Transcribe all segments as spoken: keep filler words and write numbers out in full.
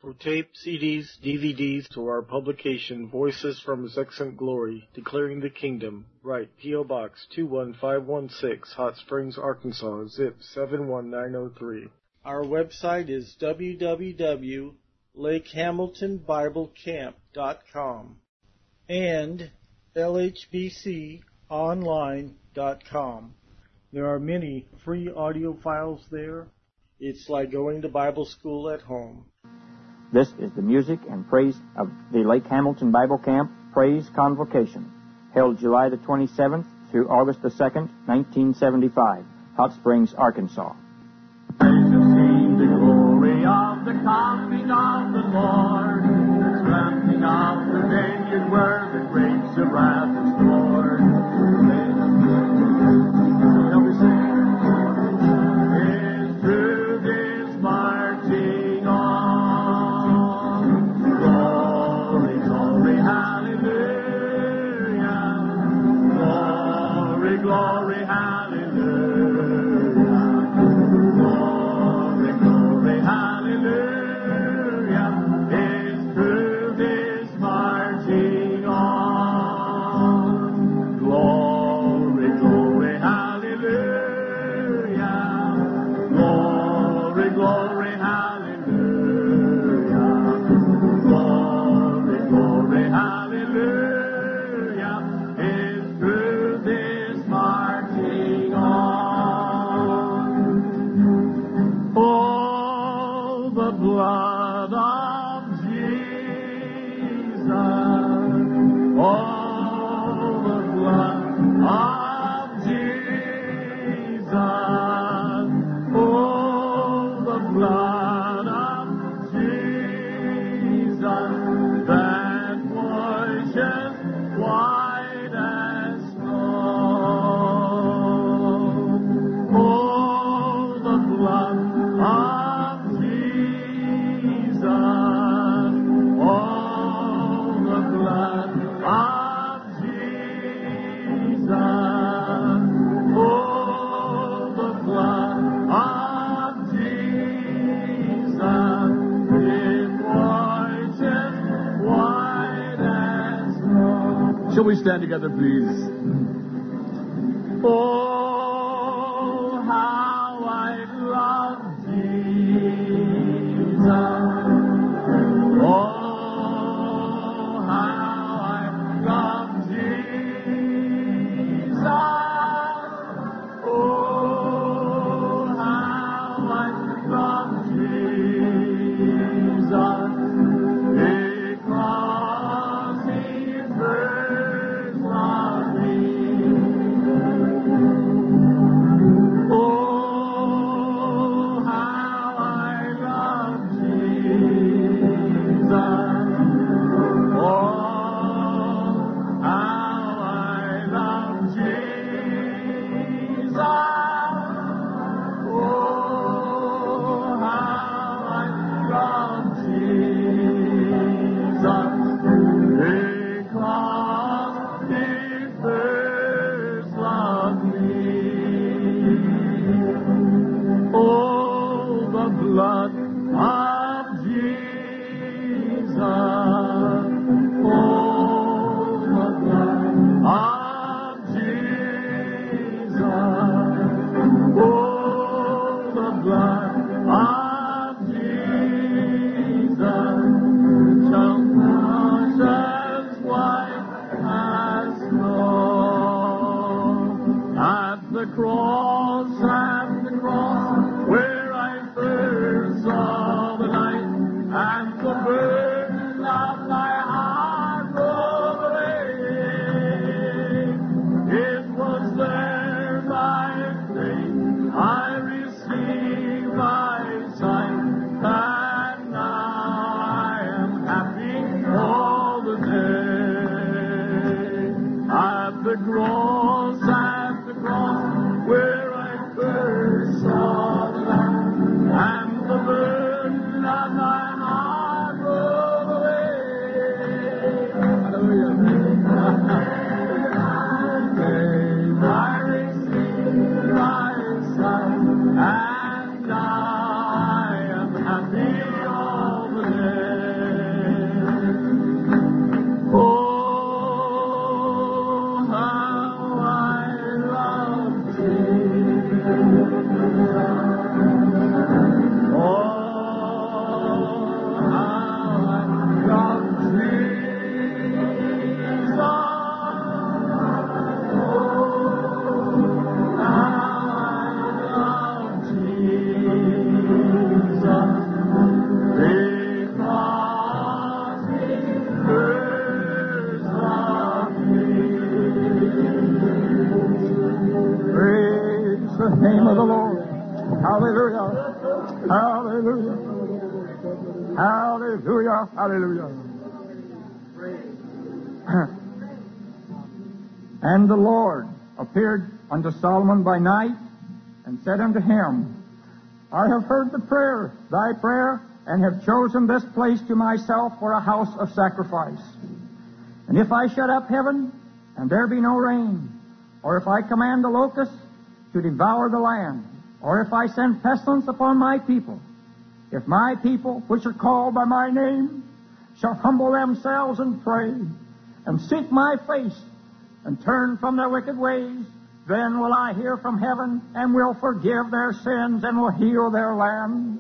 For tape, C Ds, D V Ds, to our publication, Voices from His Excellent Glory, Declaring the Kingdom, write P O. Box two one five one six, Hot Springs, Arkansas, zip seven one nine zero three. Our website is w w w dot lake hamilton bible camp dot com and l h b c online dot com. There are many free audio files there. It's like going to Bible school at home. This is the music and praise of the Lake Hamilton Bible Camp Praise Convocation, held July the twenty-seventh through August the second, nineteen seventy-five, Hot Springs, Arkansas. Praise and sing the glory of the coming of the Lord, the planting of the vineyard where the grapes of wrath are stored. Shall we sing? Is through this marching on. Glory, glory, hallelujah. Glory, glory, hallelujah. Glory, glory, hallelujah. Is through this marching on. Glory, glory, hallelujah. Glory, glory, hallelujah. Glory, glory, hallelujah. Is through this marching on. Oh, the blood of Jesus. Oh, the blood of Jesus. Oh, the blood of Jesus that washes white as snow. Oh, the blood of Jesus. Oh, the blood of Jesus. Oh, the blood of Jesus. It washes white as snow. Shall we stand together, please? Oh, how I love Jesus. Oh, how I love Jesus. Oh, how I love Jesus. Because He first loved me. Hallelujah. Hallelujah. Hallelujah. And the Lord appeared unto Solomon by night and said unto him, I have heard the prayer, thy prayer, and have chosen this place to myself for a house of sacrifice. And if I shut up heaven, and there be no rain, or if I command the locusts to devour the land, or if I send pestilence upon my people, if my people, which are called by my name, shall humble themselves and pray, and seek my face, and turn from their wicked ways, then will I hear from heaven, and will forgive their sins, and will heal their land.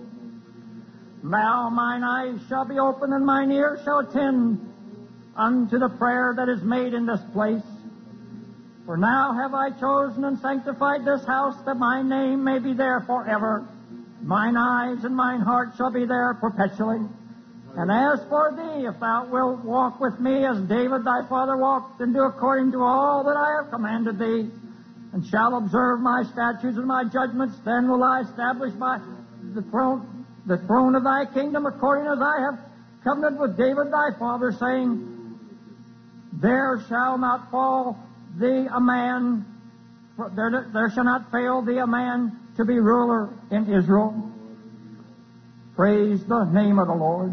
Now mine eyes shall be open, and mine ears shall attend unto the prayer that is made in this place. For now have I chosen and sanctified this house, that my name may be there forever. Mine eyes and mine heart shall be there perpetually. And as for thee, if thou wilt walk with me as David thy father walked, and do according to all that I have commanded thee, and shall observe my statutes and my judgments, then will I establish my the throne the throne of thy kingdom, according as I have covenanted with David thy father, saying, There shall not fall thee a man, there, there shall not fail thee a man to be ruler in Israel. Praise the name of the Lord.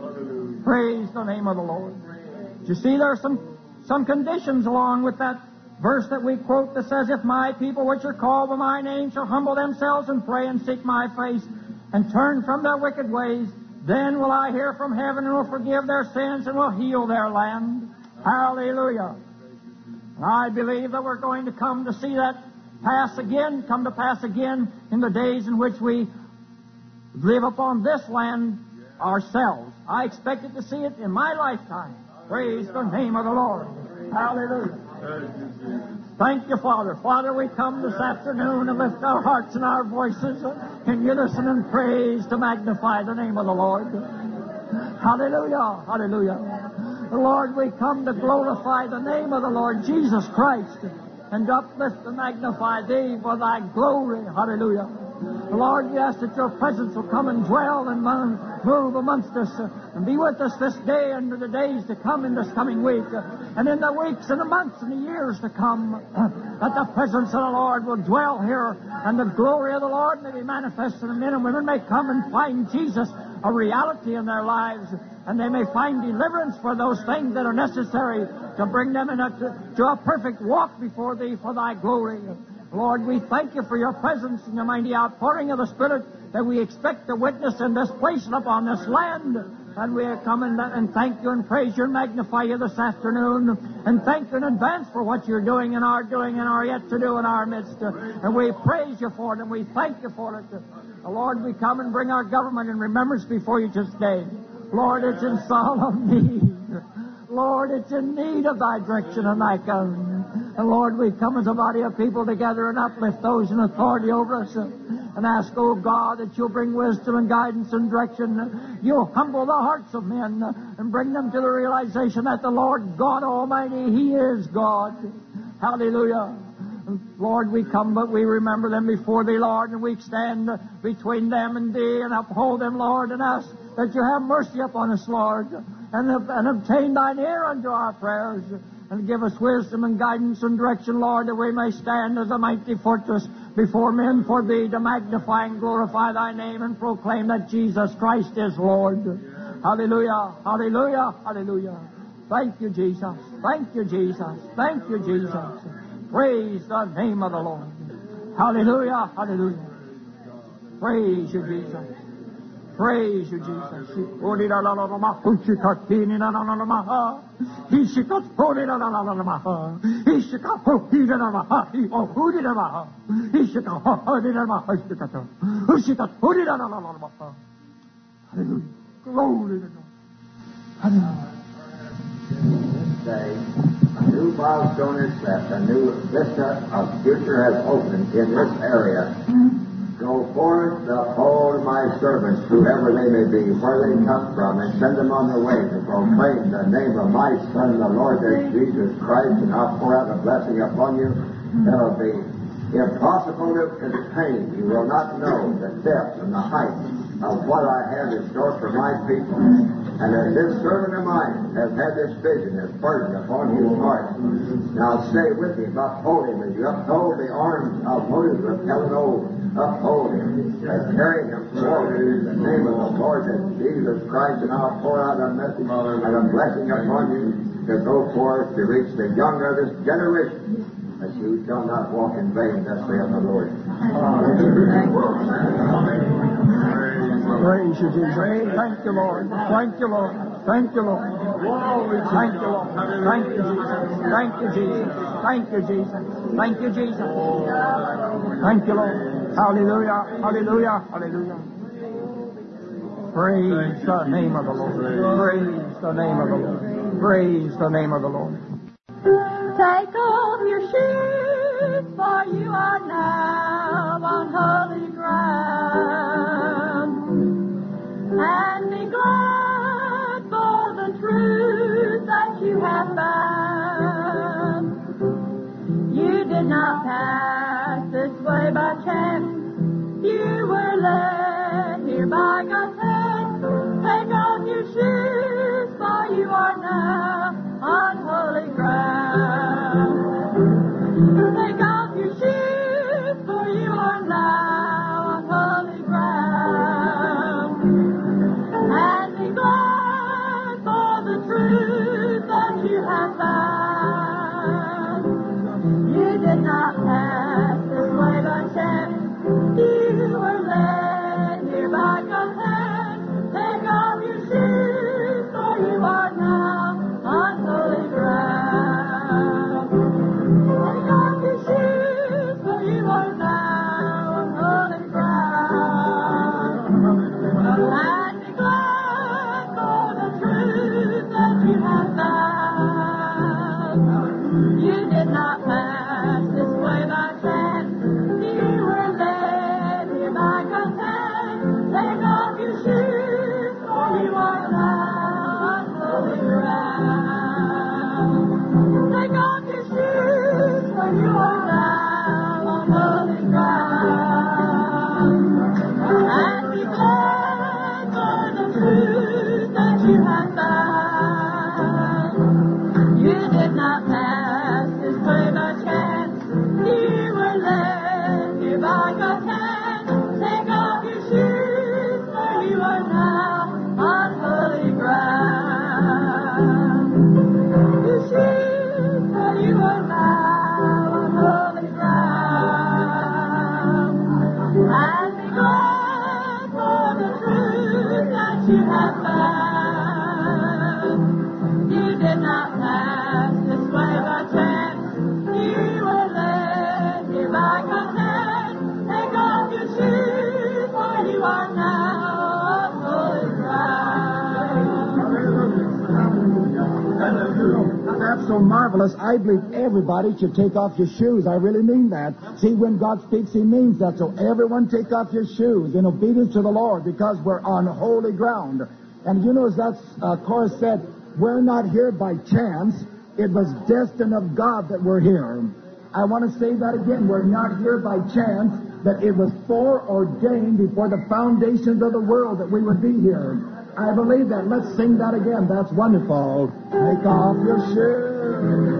Praise the name of the Lord. You see, there are some, some conditions along with that verse that we quote that says, If my people which are called by my name shall humble themselves and pray and seek my face and turn from their wicked ways, then will I hear from heaven and will forgive their sins and will heal their land. Hallelujah. And I believe that we're going to come to see that pass again, come to pass again in the days in which we live upon this land ourselves. I expected to see it in my lifetime. Praise the name of the Lord. Hallelujah. Thank you, Father. Father, we come this afternoon and lift our hearts and our voices in unison and praise to magnify the name of the Lord. Hallelujah. Hallelujah. Lord, we come to glorify the name of the Lord Jesus Christ and uplift and magnify Thee for Thy glory. Hallelujah. Lord, we ask that Your presence will come and dwell and move amongst us and be with us this day and the days to come in this coming week and in the weeks and the months and the years to come, that the presence of the Lord will dwell here and the glory of the Lord may be manifested and men and women may come and find Jesus a reality in their lives, and they may find deliverance for those things that are necessary to bring them in a, to, to a perfect walk before Thee for Thy glory. Lord, we thank You for Your presence and Your mighty outpouring of the Spirit that we expect to witness in this place and upon this land. And we come and, and thank You and praise You and magnify You this afternoon. And thank You in advance for what You're doing and are doing and are yet to do in our midst. And we praise You for it and we thank You for it. Lord, we come and bring our government in remembrance before You today. Lord, it's in solemn need. Lord, it's in need of Thy direction and Thy guidance. And Lord, we come as a body of people together and uplift those in authority over us and ask, oh God, that You'll bring wisdom and guidance and direction. You'll humble the hearts of men and bring them to the realization that the Lord God Almighty, He is God. Hallelujah. Lord, we come, but we remember them before Thee, Lord, and we stand between them and Thee and uphold them, Lord, and ask that You have mercy upon us, Lord, and, and obtain Thine ear unto our prayers, and give us wisdom and guidance and direction, Lord, that we may stand as a mighty fortress before men for Thee to magnify and glorify Thy name and proclaim that Jesus Christ is Lord. Hallelujah, hallelujah, hallelujah. Thank You, Jesus. Thank You, Jesus. Thank You, Jesus. Praise the name of the Lord. Hallelujah, hallelujah. Praise You, Jesus. Praise You, Jesus. Hallelujah. Glory to God. Hallelujah. Say, a new milestone is set, a new vista of future has opened in this area. Go forth, uphold my servants, whoever they may be, where they come from, and send them on their way to proclaim the name of my Son, the Lord Jesus Christ, and I'll pour out a blessing upon you that'll be impossible to contain. You will not know the depth and the height of what I have in store for my people. And as this servant of mine has had this vision, this burden upon his heart, now say with him, uphold him, as you uphold the arms of Moses of Helen, uphold him, and carry him forward in the name of the Lord Jesus Christ, and I'll pour out a message and a blessing upon you to go forth to reach the younger of this generation, that you shall not walk in vain, thus saith the Lord. Praise you, Jesus. Thank you, Lord. Thank you, Lord. Thank you, Lord. Thank you, Lord. Thank you, Jesus. Thank you, Jesus. Thank you, Jesus. Thank you, Jesus. Thank you, Lord. Hallelujah. Hallelujah. Hallelujah. Praise the name of the Lord. Praise the name of the Lord. Praise the name of the Lord. Take off your shoes, for you are now on holy ground. And be glad for the truth that you have found. You did not pass this way by chance. You were led here by God's hand. Take off your shoes, for you are now on holy ground. Take off your shoes, for you are now on holy ground. And be glad for the truth that you have found. You did not pass this way by chance. You were led here by God's hand. Take off your shoes, for you are now on holy ground. Take off your shoes, for you are now on holy ground. And be glad for the truth that you have found. You did not pass this way by chance. You were led here by God's hand. Take off your shoes, for you are now on holy ground. Take off your shoes, for you are now on holy ground. And be glad for the truth that you have found. You did not pass this way by chance. You were led here by God's hand. Take off your shoes, for you are now on holy ground. Your shoes, for you are now on holy ground. And be glad for the truth that you have found. You did not pass this way by chance. You were led here by God's hand. Take off your shoes, for you are now on holy ground. That's so marvelous. I believe everybody should take off your shoes. I really mean that. See, when God speaks, He means that. So everyone take off your shoes in obedience to the Lord, because we're on holy ground. And you know, as that uh, chorus said, we're not here by chance. It was destined of God that we're here. I want to say that again. We're not here by chance, that it was foreordained before the foundations of the world that we would be here. I believe that. Let's sing that again. That's wonderful. Take off your shoes.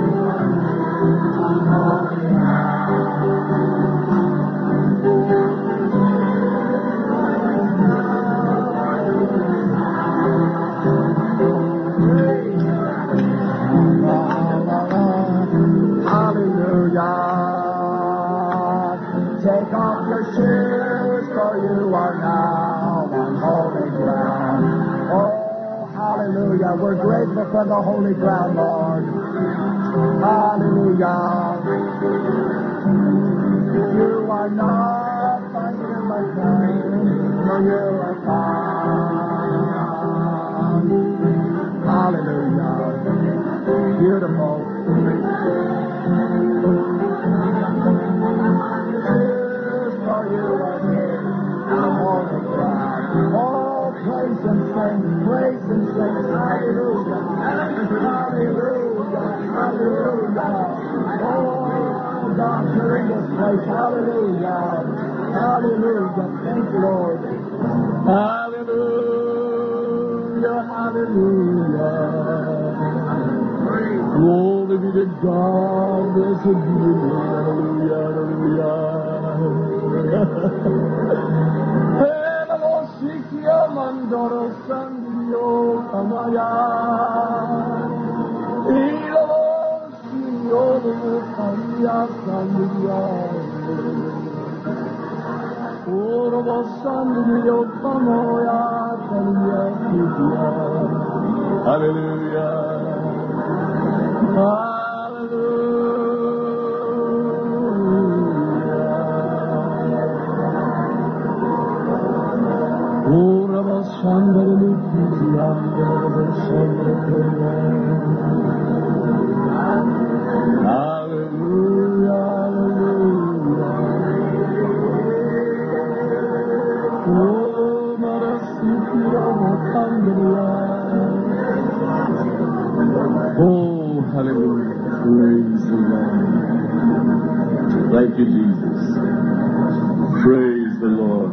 Take off your shoes, for you are now on holy ground. Oh, hallelujah. We're grateful for the holy ground, Lord. Hallelujah. You are not under my name, for you are found. Hallelujah. Beautiful. Oh, praise and sing, praise and sing, hallelujah, hallelujah, hallelujah. Oh, God, you're in this place, hallelujah, hallelujah. Thank you, Lord. Hallelujah, hallelujah. Glory be to God, blessed be the name. Hallelujah, hallelujah. Hello, Shikia Mandoro Sandio Kamaya. Hello, Shio Kamaya Sandia. Oro Sandio Kamoya Kamaya Shikia. Hallelujah. Hallelujah. Ora basandere liti andare basandere. Hallelujah, hallelujah. Oh, marasiti ramakandria. Oh, hallelujah. Praise the Lord. Thank you, Jesus. Praise the Lord.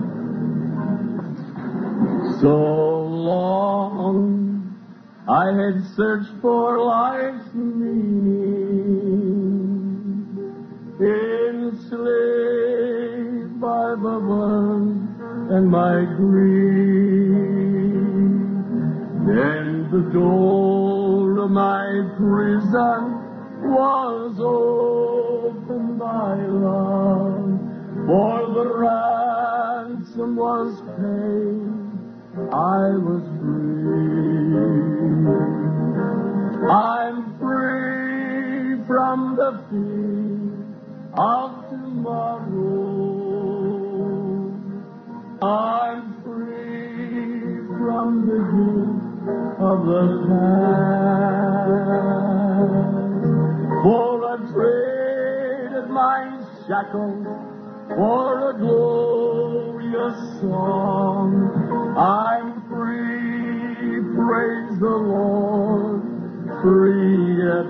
So long I had searched for life's meaning, enslaved by the burden and my grief. Then the door of my prison was opened by love, for the ransom was paid, I was free. I'm free from the fear of tomorrow. I'm free from the guilt of the past. For I traded my shackles for a glorious song. I'm free, praise the Lord, free at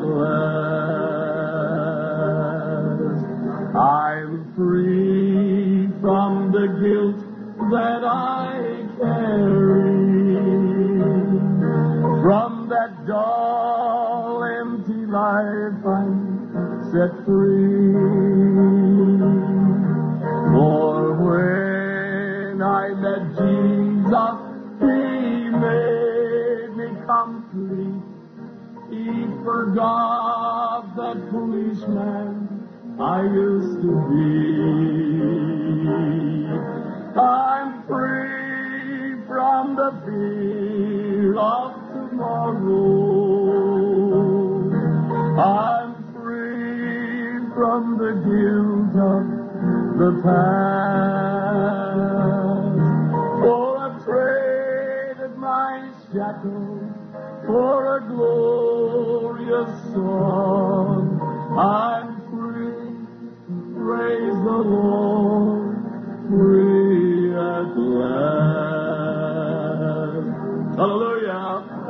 last. I'm free from the guilt that I carry, from that dull, empty life I'm set free. For when I met Jesus, He made me complete. He forgot that policeman I used to be. I'm free from the fear of tomorrow. I'm free from the guilt of the past. For I've traded my shackles for a glorious song. I'm free, praise the Lord, free at last. Hallelujah.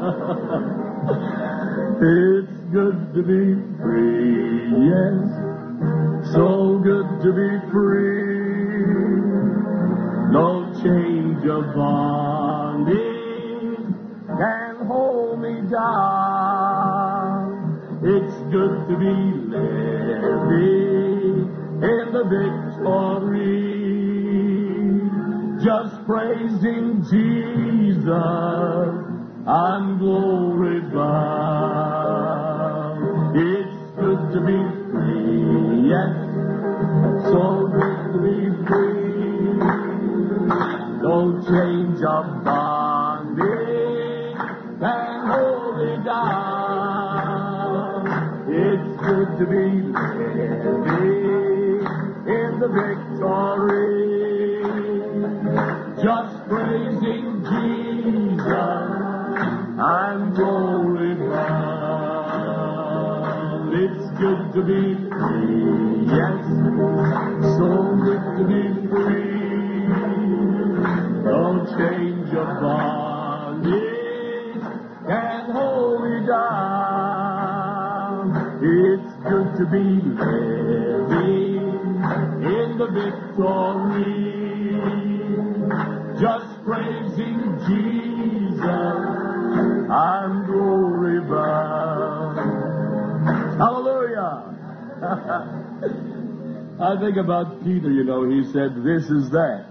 It's good to be free, yes, so good to be free. No change of bondage can hold me down. It's good to be living in the victory, just praising Jesus and glory bound. It's good to be free, yes, so good to be free. No change of bondage can hold me down. It's good to be living in the victory, just praising Jesus and glory bound. It's good to be free, yes, so good to be free. No change of bondage can hold me down. It's good to be living in the victory, just and glory bound. Hallelujah! I think about Peter, you know, he said, this is that.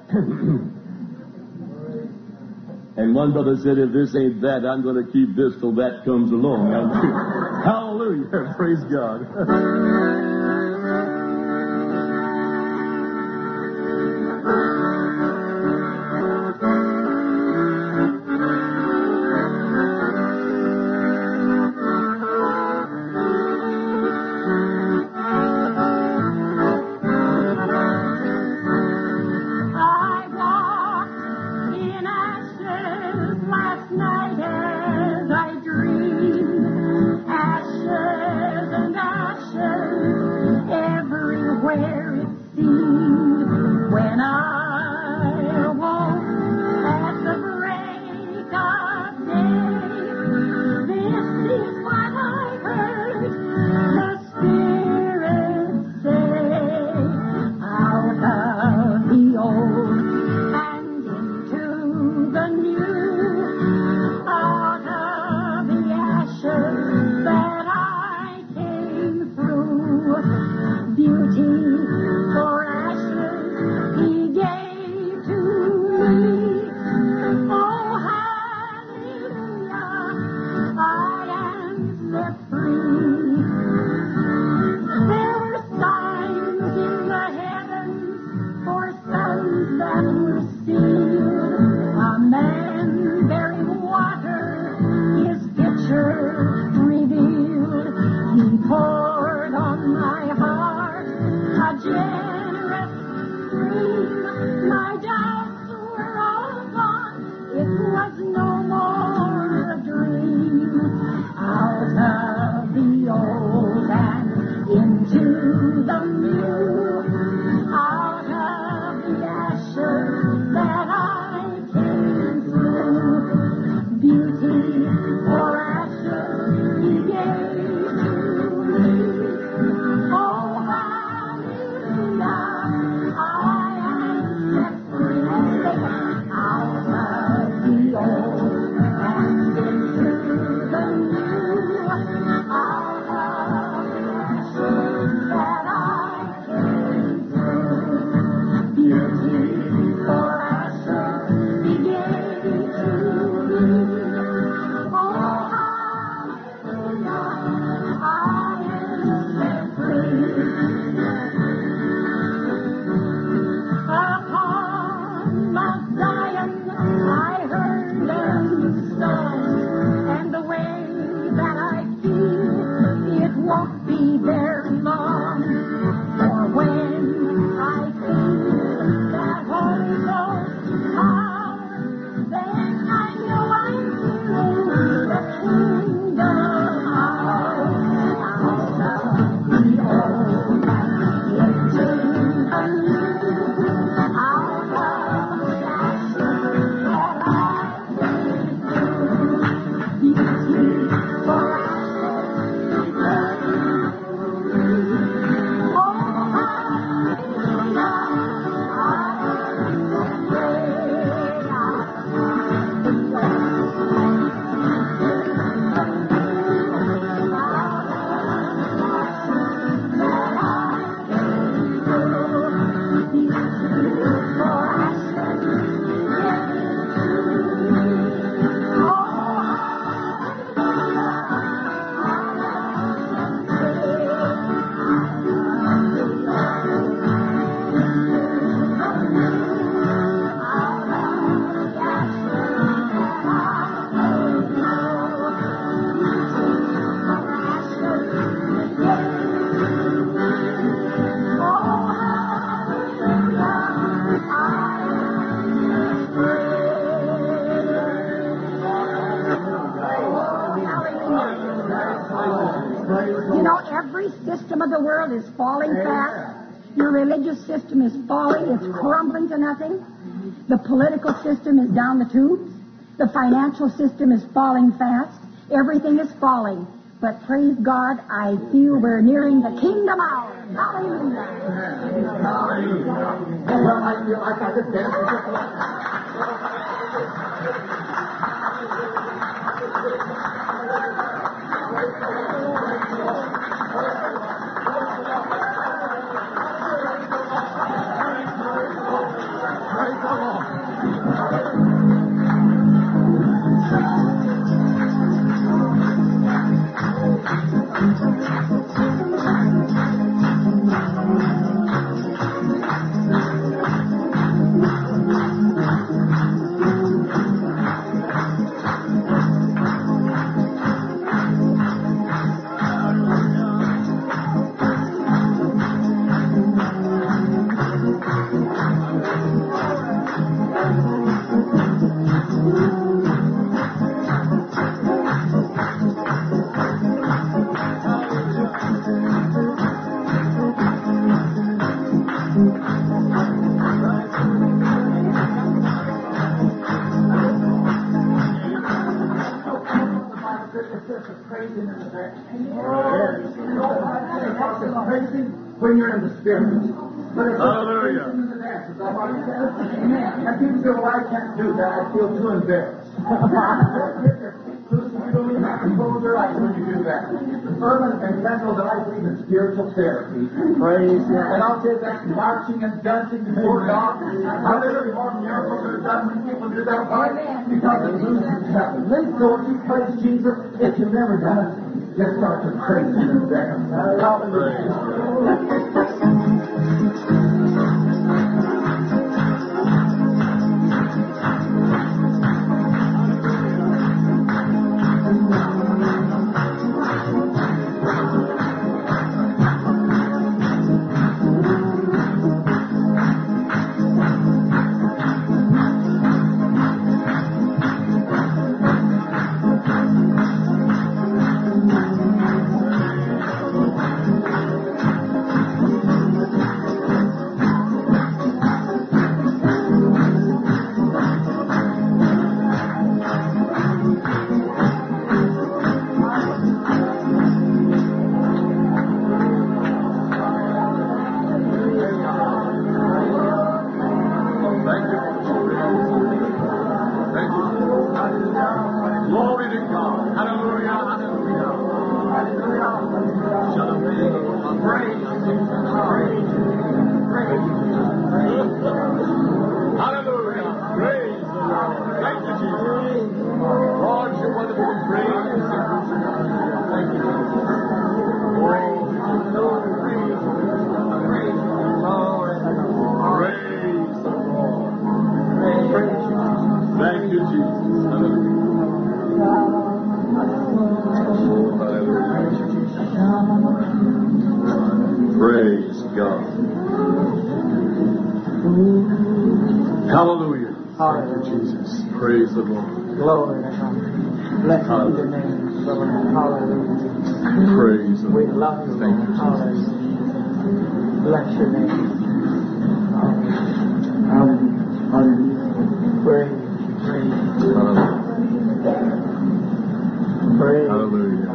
And one brother said, if this ain't that, I'm going to keep this till that comes along. Hallelujah! Praise God. Is falling fast. Your religious system is falling. It's crumbling to nothing. The political system is down the tubes. The financial system is falling fast. Everything is falling. But praise God, I feel we're nearing the kingdom hour. Hallelujah. Well, I feel like I could dance. praising in the back. Praising when you're in the spirit. But it's Hallelujah. praising in the dance. Is that what he says? Amen. And people say, well, I can't do that. I feel too embarrassed. You don't even have to close your eyes when you do that. Urban and mental that I believe in spiritual therapy. Praise God. And I'll say that's marching and dancing before God. Hallelujah. More miracles are done when people do that. Why? Because it loses heaven. Let's go and you praise Jesus. If you've never done it, just start to praise Him in there. Hallelujah. Glory to God. Bless you the name of the Lord. Hallelujah. Praise the Lord. We love you, Lord. Hallelujah. Bless your name. Hallelujah. Praise, praise. Praise. Hallelujah.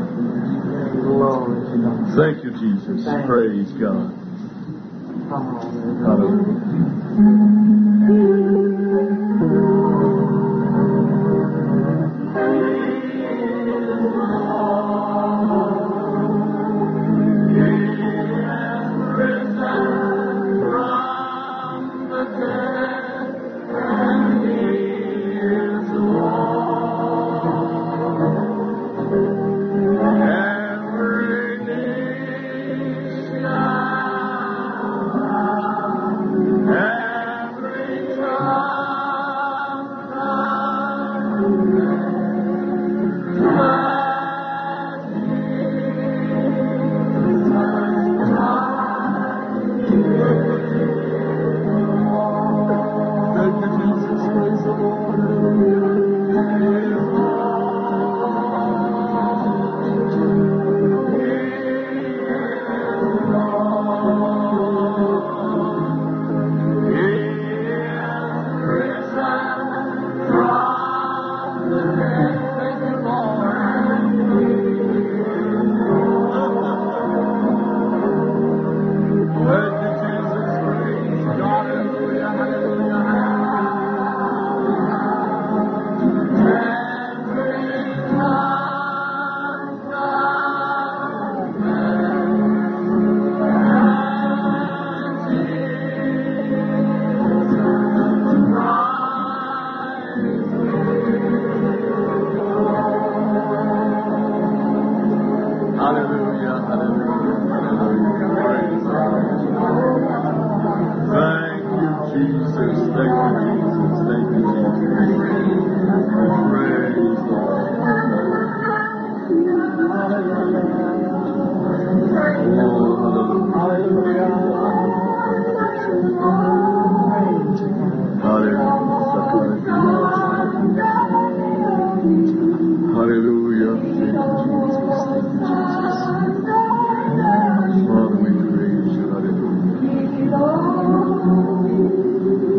Glory to God. Thank you, Jesus. Thank Praise you. God. Hallelujah. Hallelujah.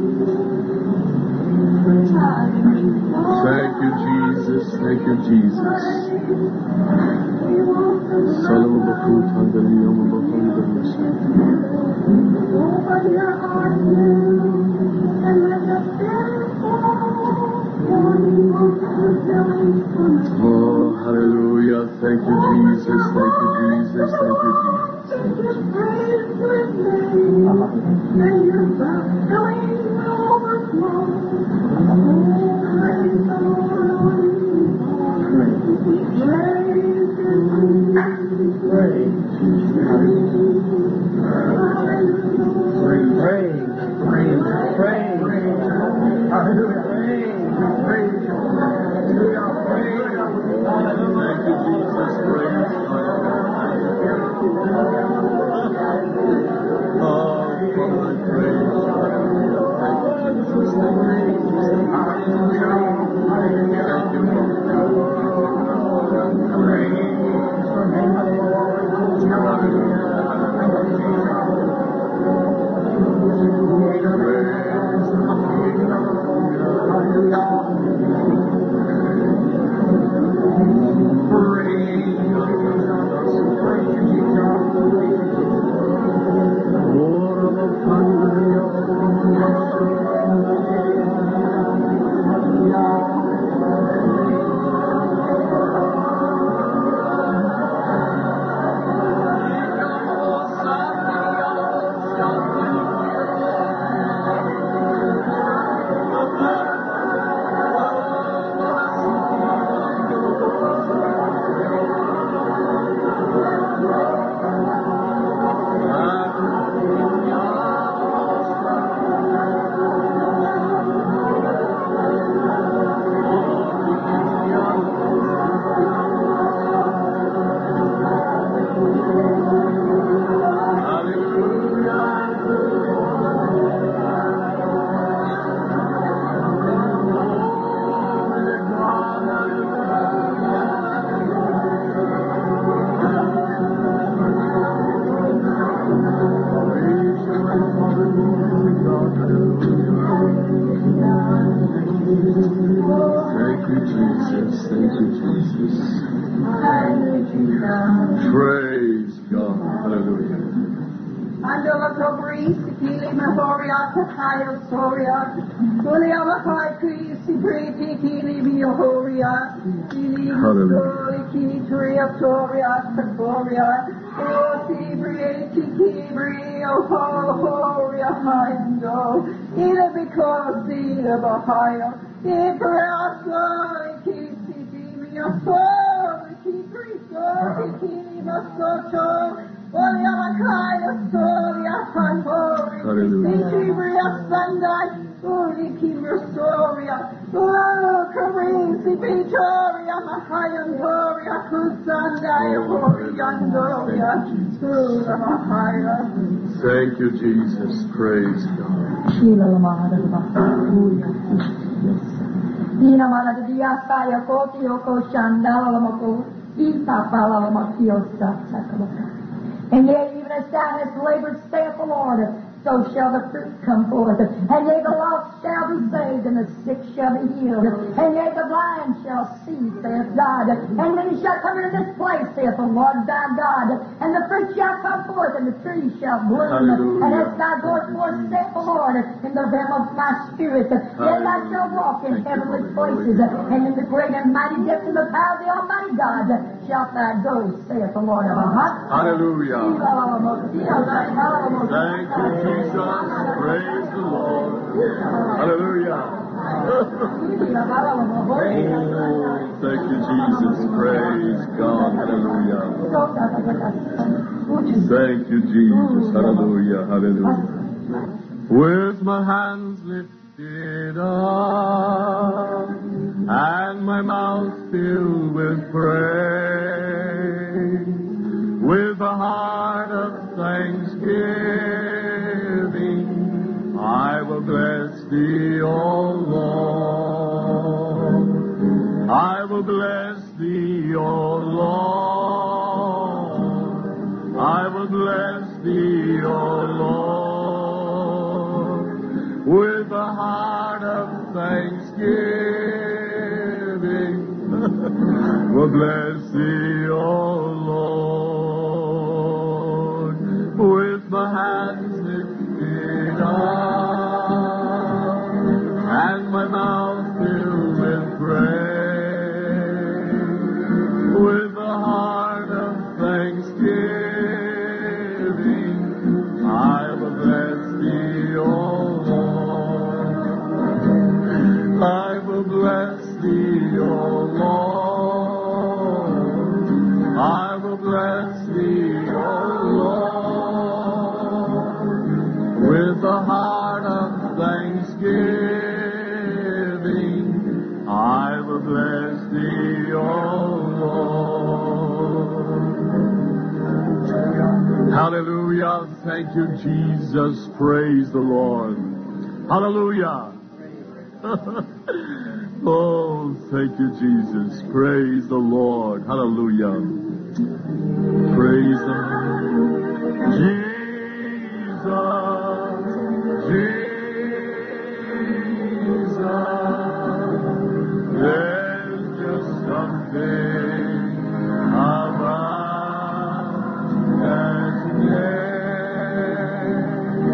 Thank you, Jesus. Oh, hallelujah. Thank you, Jesus. Thank you, Jesus. Thank you, Praise God. Hallelujah. Angela Cobri, Sikili Mahoria, Takayo Soria, Julia Makai, Sikri, Kili Biohoria, Kili Sori, Kitri, Soria, Sakoria, O Sibri, Kibri, O Horia, Hindo, Ila because Ila Bahio, Ibrasa, Kisi, Sori, Kibri, Sori, Kili Masoto, Hallelujah. Thank you, Jesus. Praise God. And yet, even as thou hast labored, saith the Lord, so shall the fruit come forth. And yea, the lost shall be saved, and the sick shall be healed. And yea, the blind shall see, saith God. And many shall come into this place, saith the Lord thy God. And the fruit shall come forth, and the trees shall bloom. Hallelujah. And as thou goest forth, saith the Lord, in the realm of my spirit, then thou shalt walk in heavenly places, and in the great and mighty depths of the power of the Almighty God shalt thou go, saith the Lord of hosts. Hallelujah. Thank you, Jesus. Praise the Lord. Hallelujah. Oh, thank you, Jesus. Praise God. Hallelujah. Thank you, Jesus. Hallelujah. Hallelujah. With my hands lifted up and my mouth filled with praise, with a heart of thanksgiving, I will bless thee, O Lord. I will bless thee, O Lord. I will bless thee, O Lord, with a heart of thanksgiving. will bless thee, O Lord, with my hands lifted up and my mouth filled with praise, with a heart of thanksgiving, I will bless thee, O Lord. I will bless thee, O Lord. I will bless thee, O Lord, with a heart of thanksgiving. I will bless thee, O Lord. Hallelujah. Thank you, Jesus. Praise the Lord. Hallelujah. Oh, thank you, Jesus. Praise the Lord. Hallelujah. Praise the Lord. Jesus, Jesus, there's just something about that name.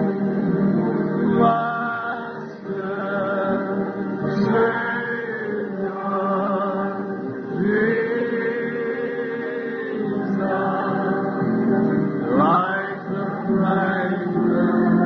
Master, Savior, Jesus, like the fragrance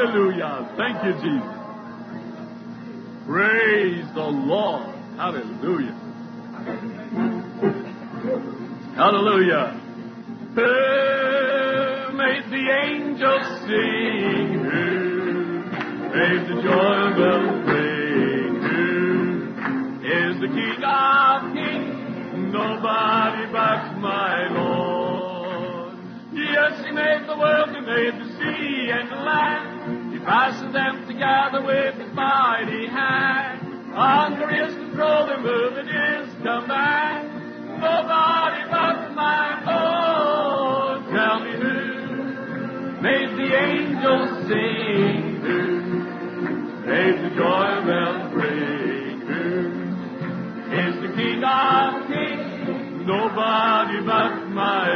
Hallelujah. Thank you, Jesus. Praise the Lord. Hallelujah. Hallelujah. Oh, may the angels sing. May the joy bells ring. Is the King of Kings. Nobody but my Lord. Yes, He made the world, He made the sea and the land. He fastened them together with His mighty hand. Under His control, they move at His command. Nobody but my Lord. Tell me who made the angels sing? Who made the joy bells ring? Who is the King of Kings? Nobody but my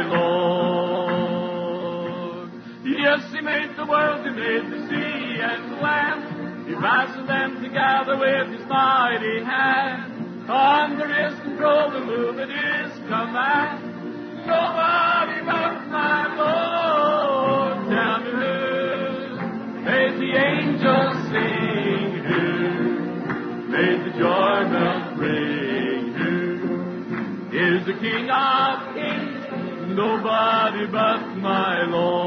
Lord. Yes, He made the world, He made the sea and the land. He fastened them together with His mighty hand. Under His control, they move at His command. Nobody but my Lord. Tell me who made the angels sing? Who made the joy bells ring? Who is the King of Kings? Nobody but my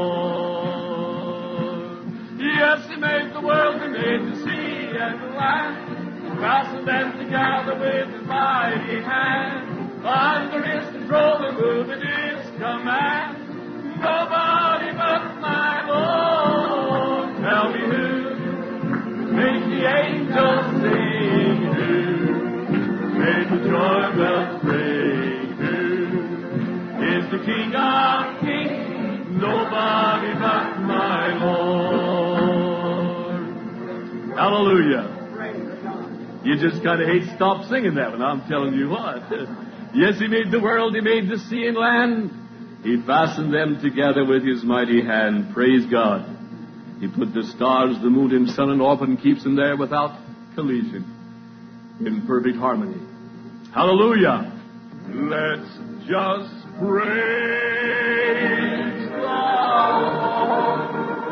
Lord. Yes, He made the world, He made the sea and the land. Fastened them together with His mighty hand. Under His control, they move at His command. Nobody but my Lord. Tell me who made the angels sing? Who made the joy bells ring? Who is the King of Kings? Nobody but my Lord. Hallelujah. You just kind of hate to stop singing that one. I'm telling you what. Yes, He made the world. He made the sea and land. He fastened them together with His mighty hand. Praise God. He put the stars, the moon, and sun, and orb, and keeps them there without collision, in perfect harmony. Hallelujah. Let's just praise the Lord.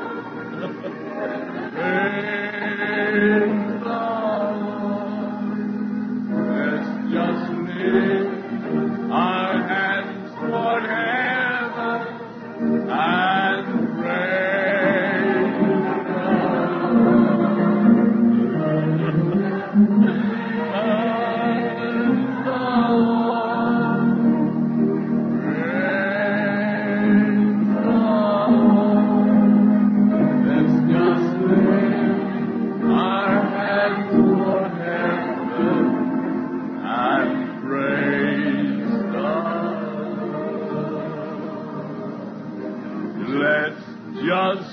Praise the Lord. Just lift our hands toward heaven and praise the Lord. Praise the Lord. Let's just lift our hands toward heaven and praise God. Let's just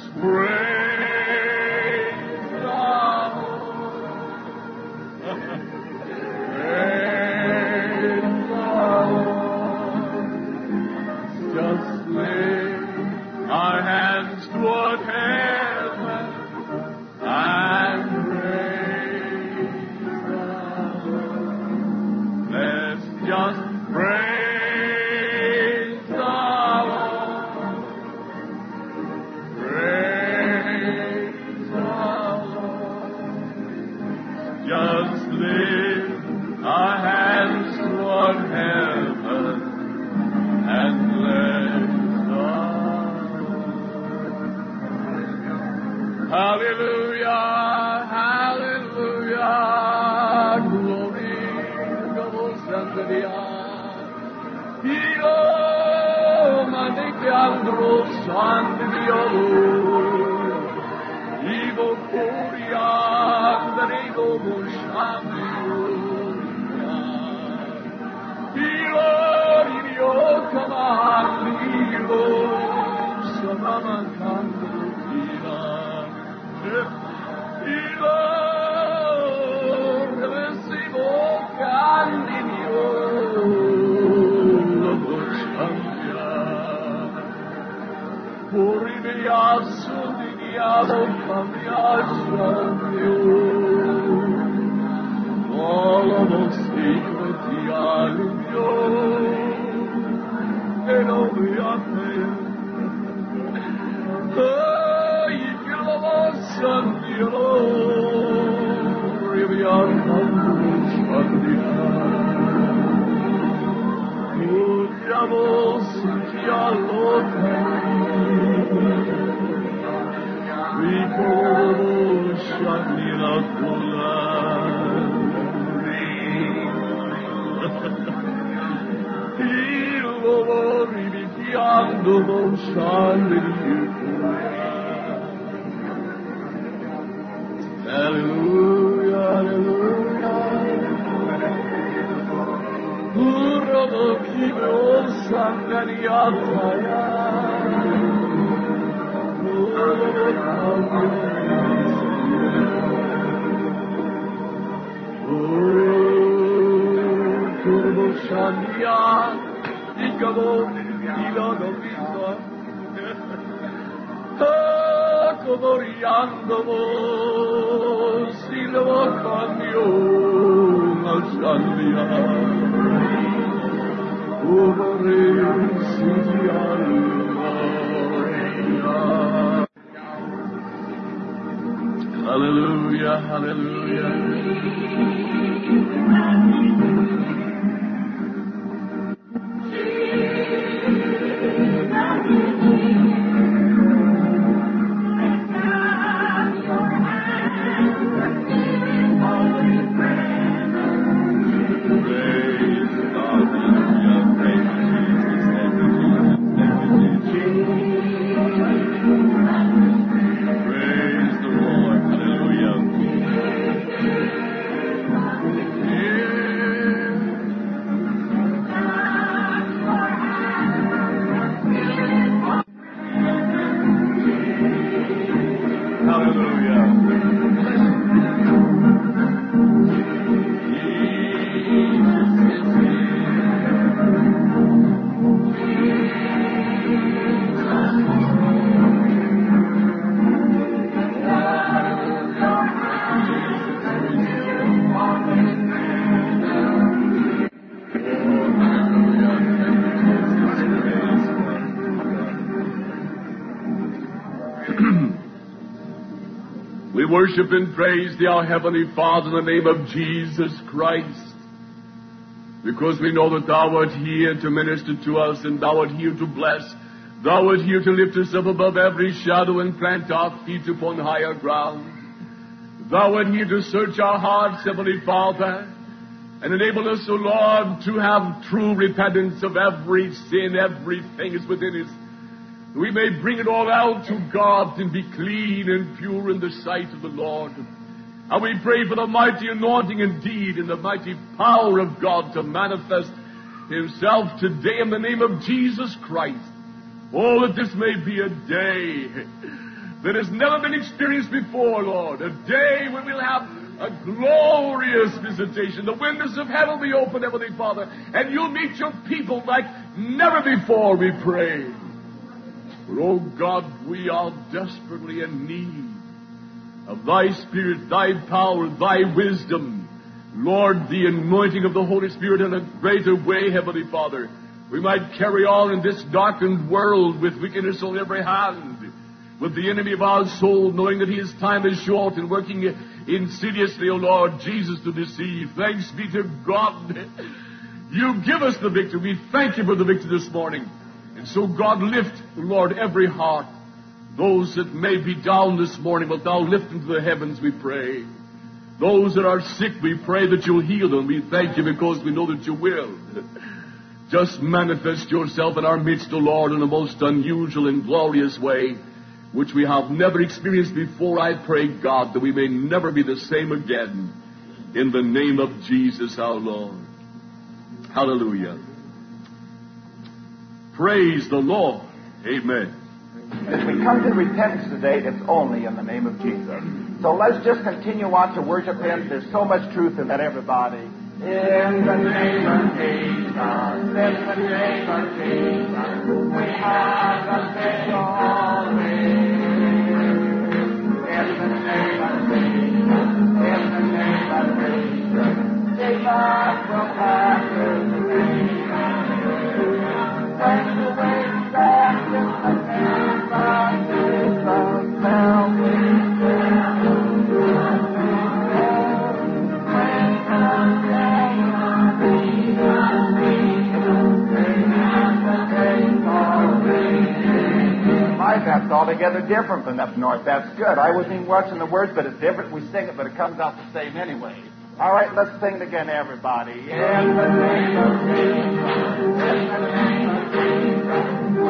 praise God. Praise God. Just lift our hands toward heaven and praise God. Let's just praise the Lord. Praise the Lord. Just lift our hands toward heaven and bless God. Hallelujah, hallelujah, glory to Sandaria. Io manike andro Sandario. Ivo Kuria, Darigo Mushandio. Io, Io, Kamalio, Samama Kandrina. Io, Resivo Candinio, Mushandia. Puribiasu di Diabo, Cambiasu all of us secret Dialio, and over your Hallelujah, hallelujah. Urabakime osangariataya. Turboshania, Ikabo, Ilano Visa. Comoriando Silo Candio Mashandia Umare Hallelujah, hallelujah. We worship and praise thee, our Heavenly Father, in the name of Jesus Christ, because we know that thou art here to minister to us, and thou art here to bless. Thou art here to lift us up above every shadow and plant our feet upon higher ground. Thou art here to search our hearts, Heavenly Father, and enable us, O Lord, to have true repentance of every sin, everything is within us. We may bring it all out to God and be clean and pure in the sight of the Lord. And we pray for the mighty anointing indeed and the mighty power of God to manifest Himself today in the name of Jesus Christ. Oh, that this may be a day that has never been experienced before, Lord. A day when we'll have a glorious visitation. The windows of heaven will be open, Heavenly Father, and you'll meet your people like never before, we pray. For, oh God, we are desperately in need of Thy Spirit, Thy power, Thy wisdom. Lord, the anointing of the Holy Spirit in a greater way, Heavenly Father. We might carry on in this darkened world with wickedness on every hand, with the enemy of our soul, knowing that his time is short and working insidiously, O Lord Jesus, to deceive. Thanks be to God. You give us the victory. We thank you for the victory this morning. And so, God, lift, Lord, every heart. Those that may be down this morning, but thou lift them to the heavens, we pray. Those that are sick, we pray that you'll heal them. We thank you because we know that you will. Just manifest yourself in our midst, O Lord, in a most unusual and glorious way, which we have never experienced before. I pray, God, that we may never be the same again. In the name of Jesus our Lord. Hallelujah. Praise the Lord. Amen. As we come to repentance today, it's only in the name of Jesus. So let's just continue on to worship Him. There's so much truth in that, everybody. In the name of Jesus, in the name of Jesus, we have the victory. In the name of Jesus, in the name of Jesus, Jesus will pass through the name. When the wind stands in the name of Jesus, now we stand. That's altogether different than up north. That's good. I wasn't even watching the words, but it's different. We sing it, but it comes out the same anyway. All right, let's sing it again, everybody. In the name of Jesus, in the name of Jesus,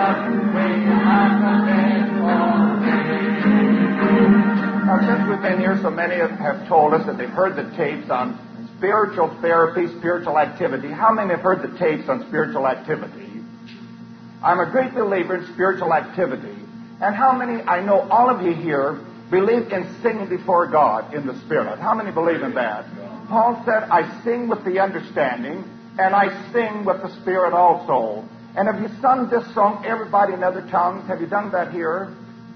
Now, since we've been here, so many have, have told us that they've heard the tapes on spiritual therapy, spiritual activity. How many have heard the tapes on spiritual activity? I'm a great believer in spiritual activity. And how many, I know all of you here, believe in singing before God in the Spirit? How many believe in that? Paul said, I sing with the understanding, and I sing with the Spirit also. And have you sung this song, Everybody in Other Tongues? Have you done that here?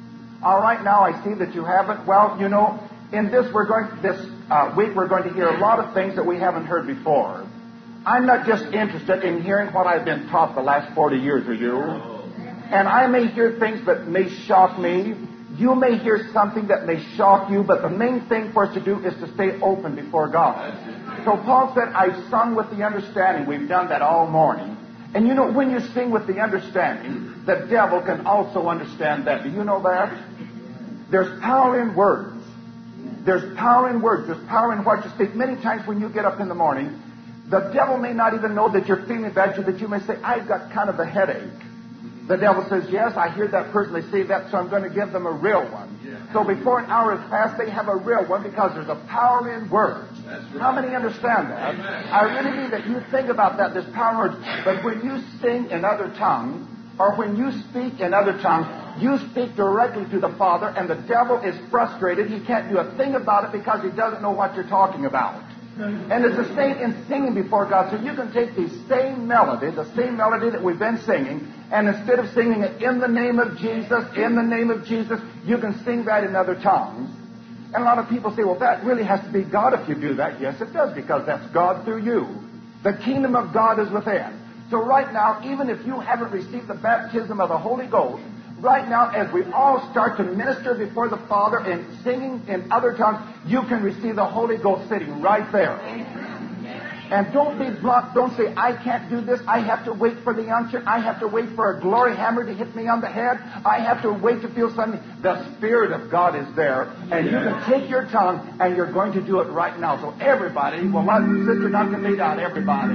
All right, now I see that you haven't. Well, you know, in this we're going this uh, week we're going to hear a lot of things that we haven't heard before. I'm not just interested in hearing what I've been taught the last forty years or you. And I may hear things that may shock me. You may hear something that may shock you, but the main thing for us to do is to stay open before God. So Paul said, I've sung with the understanding. We've done that all morning. And you know, when you sing with the understanding, the devil can also understand that. Do you know that? There's power in words. There's power in words. There's power in what you speak. Many times when you get up in the morning, the devil may not even know that you're feeling bad, that you may say, I've got kind of a headache. The devil says, yes, I hear that person, they say that, so I'm going to give them a real one. So before an hour has passed, they have a real one because there's a power in words. How many understand that? I really mean that you think about that, there's power in words. But when you sing in other tongues, or when you speak in other tongues, you speak directly to the Father, and the devil is frustrated. He can't do a thing about it because he doesn't know what you're talking about. And it's the same in singing before God. So you can take the same melody, the same melody that we've been singing, and instead of singing it in the name of Jesus, in the name of Jesus, you can sing that in other tongues. And a lot of people say, well, that really has to be God if you do that. Yes, it does, because that's God through you. The kingdom of God is within. So right now, even if you haven't received the baptism of the Holy Ghost, right now, as we all start to minister before the Father and singing in other tongues, you can receive the Holy Ghost sitting right there. And don't be blunt. Don't say, I can't do this. I have to wait for the unction. I have to wait for a glory hammer to hit me on the head. I have to wait to feel something. The Spirit of God is there. And you can take your tongue, and you're going to do it right now. So everybody, well, let Sister Duncan lead out. Everybody.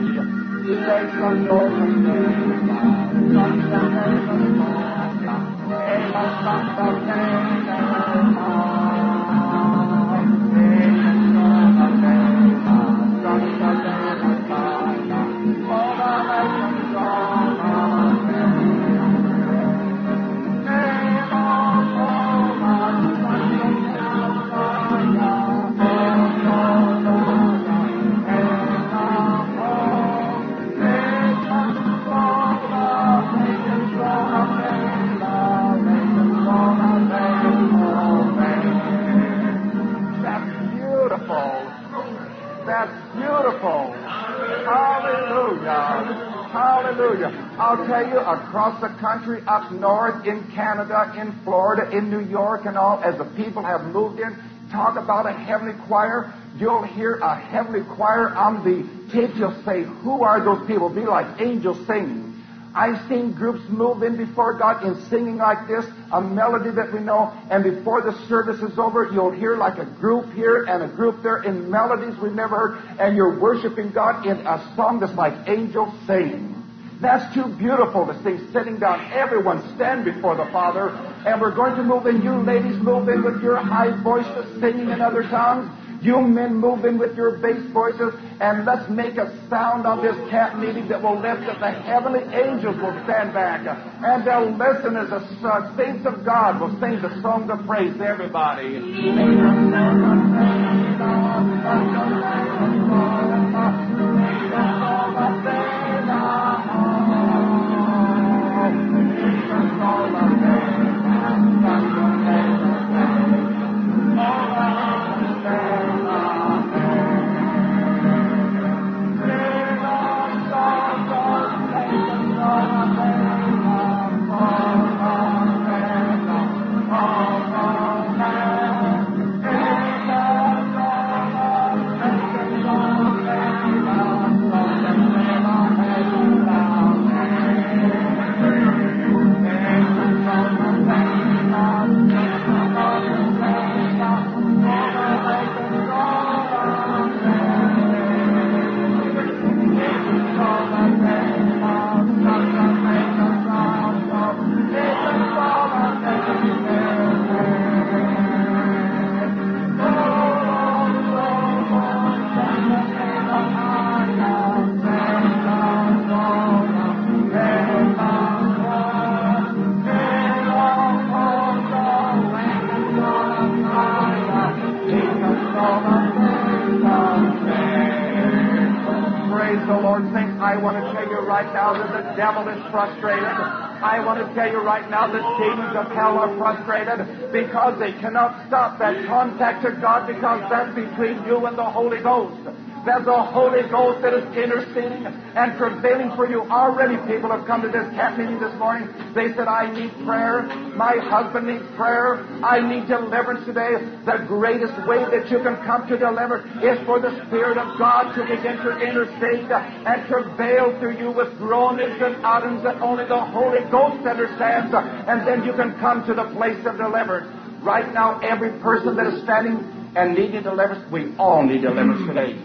Hallelujah. I'll tell you, across the country, up north, in Canada, in Florida, in New York and all, as the people have moved in, talk about a heavenly choir. You'll hear a heavenly choir on the tape. You'll say, who are those people? Be like angels singing. I've seen groups move in before God in singing like this, a melody that we know, and before the service is over, you'll hear like a group here and a group there in melodies we've never heard, and you're worshiping God in a song that's like angels singing. That's too beautiful to sing sitting down. Everyone stand before the Father, and we're going to move in. You ladies move in with your high voices singing in other tongues. You men move in with your bass voices, and let's make a sound on this camp meeting that will lift that the heavenly angels will stand back, and they'll listen as the uh, saints of God will sing the song of praise to everybody. I want to tell you right now that the devil is frustrated. I want to tell you right now that demons of hell are frustrated because they cannot stop that contact to God, because that's between you and the Holy Ghost. There's a Holy Ghost that is interceding and prevailing for you. Already people have come to this camp meeting this morning. They said, I need prayer. My husband needs prayer. I need deliverance today. The greatest way that you can come to deliverance is for the Spirit of God to begin to intercede and travail through you with groanings and utterance that only the Holy Ghost understands. And then you can come to the place of deliverance. Right now, every person that is standing and needing deliverance, we all need deliverance today.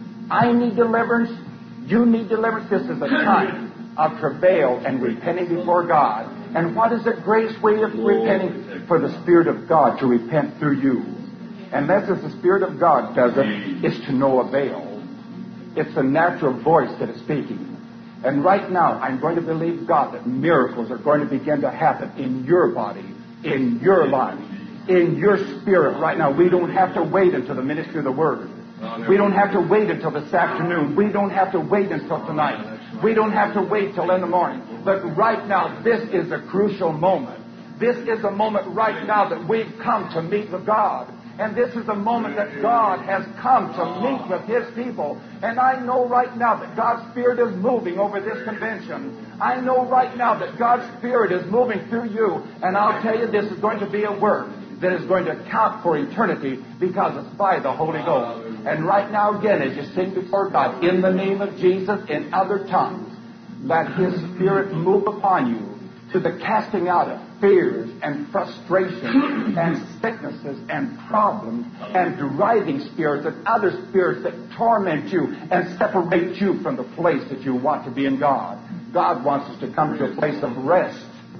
I need deliverance. You need deliverance. This is a time of travail and repenting before God. And what is the greatest way of repenting? For the Spirit of God to repent through you. And that's as the Spirit of God does it, is to no avail. It's the natural voice that is speaking. And right now, I'm going to believe God that miracles are going to begin to happen in your body, in your life, in your spirit right now. We don't have to wait until the ministry of the Word. We don't have to wait until this afternoon. We don't have to wait until tonight. We don't have to wait till in the morning. But right now, this is a crucial moment. This is a moment right now that we've come to meet with God. And this is a moment that God has come to meet with His people. And I know right now that God's Spirit is moving over this convention. I know right now that God's Spirit is moving through you. And I'll tell you, this is going to be a work that is going to count for eternity, because it's by the Holy Ghost. And right now, again, as you sing before God, in the name of Jesus, in other tongues, let His Spirit move upon you to the casting out of fears and frustrations and sicknesses and problems and driving spirits and other spirits that torment you and separate you from the place that you want to be in God. God wants us to come to a place of rest.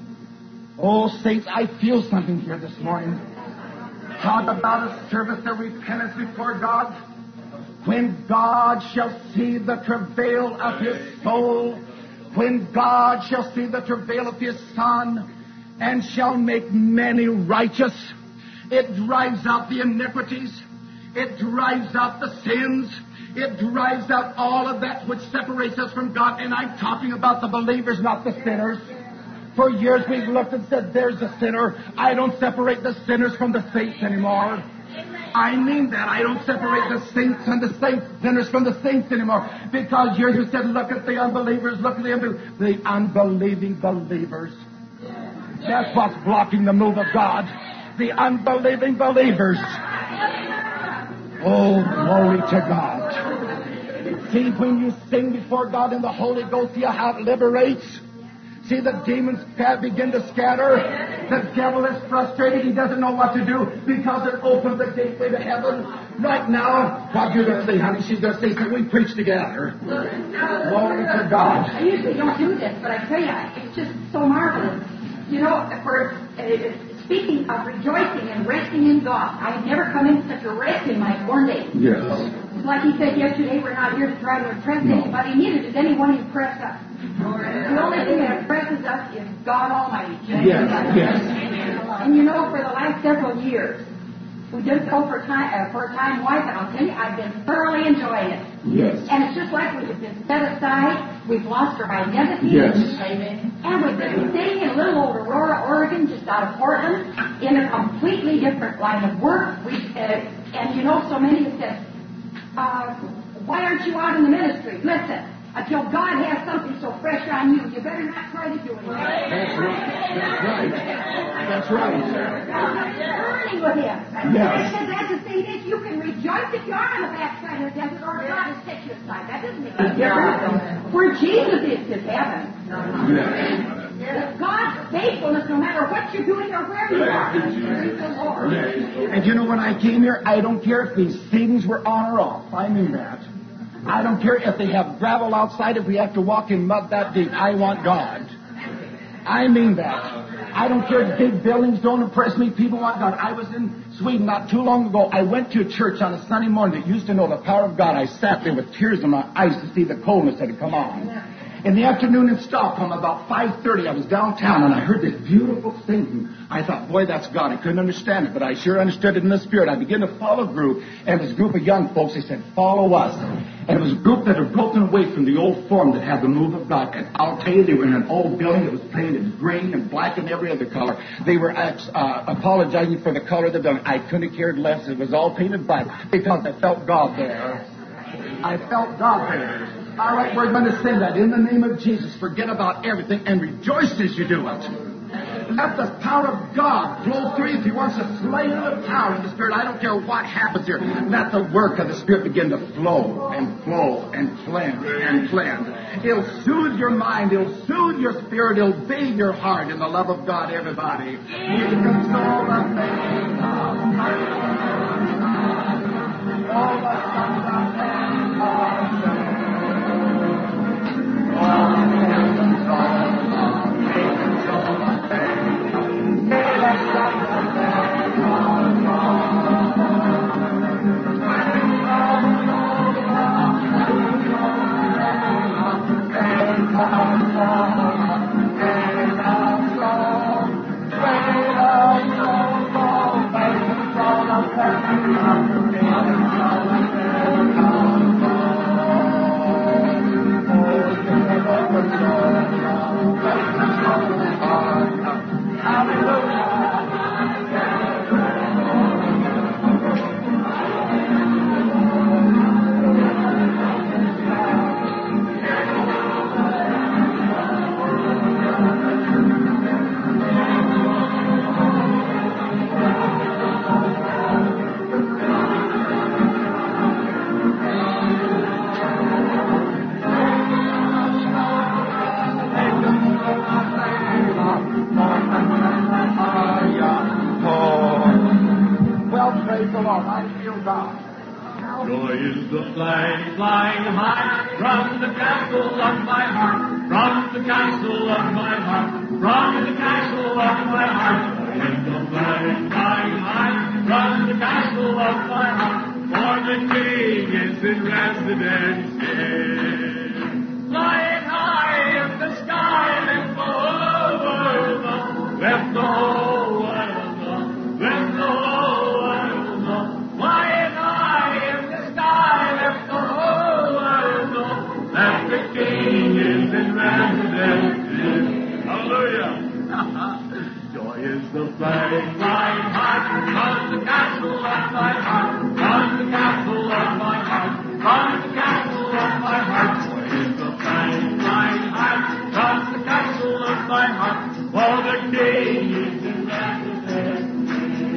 Oh, saints, I feel something here this morning. Talk about a service of repentance before God. When God shall see the travail of His soul, when God shall see the travail of His Son, and shall make many righteous, it drives out the iniquities, it drives out the sins, it drives out all of that which separates us from God. And I'm talking about the believers, not the sinners. For years we've looked and said, there's a sinner. I don't separate the sinners from the saints anymore. I mean that. I don't separate the saints and the saints, sinners from the saints anymore. Because years you said, look at the unbelievers, look at the, unbe- the unbelieving believers. That's what's blocking the move of God. The unbelieving believers. Oh, glory to God. See, when you sing before God in the Holy Ghost, see how it liberates. See the demons begin to scatter. The devil is frustrated. He doesn't know what to do because it opens the gateway to heaven. Right now, what you're going to say, honey, she's going to say, can we preach together? Glory to God. I usually don't do this, but I tell you, it's just so marvelous. You know, for uh, speaking of rejoicing and resting in God, I have never come into such a rest in my born days. Yes. Like he said yesterday, we're not here to try to impress no. anybody. Neither does anyone impress us. The only thing that impresses us is God Almighty. Yes, yes. And you know, for the last several years, we did go for time uh, for a time wife, and I'll tell you, I've been thoroughly enjoying it. Yes. And it's just like we've been set aside. We've lost our identity. Yes. And we've been staying in little old Aurora, Oregon, just out of Portland, in a completely different line of work. We uh, and you know, so many have said, uh, why aren't you out in the ministry? Listen. Until God has something so fresh on you, you better not try to do it. That's right. That's right. That's right. Learning with Him. Yes. And that's the thing is, you can rejoice if you are on the backside of the desert, or God has set you aside. That doesn't make any difference. Where Jesus is, is heaven. Yes. God's faithfulness, no matter what you're doing or where you are. Praise the Lord. And you know, when I came here, I don't care if these seatings were on or off. I knew that. I don't care if they have gravel outside, if we have to walk in mud that deep. I want God. I mean that. I don't care if big buildings don't impress me. People want God. I was in Sweden not too long ago. I went to a church on a Sunday morning that used to know the power of God. I sat there with tears in my eyes to see the coldness that had come on. In the afternoon in Stockholm, about five thirty, I was downtown, and I heard this beautiful singing. I thought, boy, that's God. I couldn't understand it, but I sure understood it in the Spirit. I began to follow a group, and this group of young folks, they said, follow us. And it was a group that had broken away from the old form that had the move of God. And I'll tell you, they were in an old building that was painted green and black and every other color. They were uh, apologizing for the color of the building. I couldn't have cared less. It was all painted black because I felt God there. I felt God there. All right, we're going to sing that. In the name of Jesus, forget about everything and rejoice as you do it. Let the power of God flow through you. If He wants to slay you with power in the Spirit, I don't care what happens here. Let the work of the Spirit begin to flow and flow and cleanse and cleanse. It'll soothe your mind. It'll soothe your spirit. It'll bathe your heart in the love of God, everybody. He console the pain of all the sons of men are saved. All the sons of men, He console the pain. He the sons of men are Joy is the flag flying high from the castle of my heart, from the castle of my heart, from the castle of my heart. Joy is the flag flying high from the castle of my heart, for the King is in residence here. Flying high in the sky, lift the whole world up, lift the whole world up, lift the whole world up. Flying high in the sky, lift the whole world up, that the King is in residence here. Hallelujah. Joy is the flag flying high from the castle of my heart, from the castle of my heart, from the castle of my heart. Joy is the flag flying high from the castle of my heart, for the King is in residence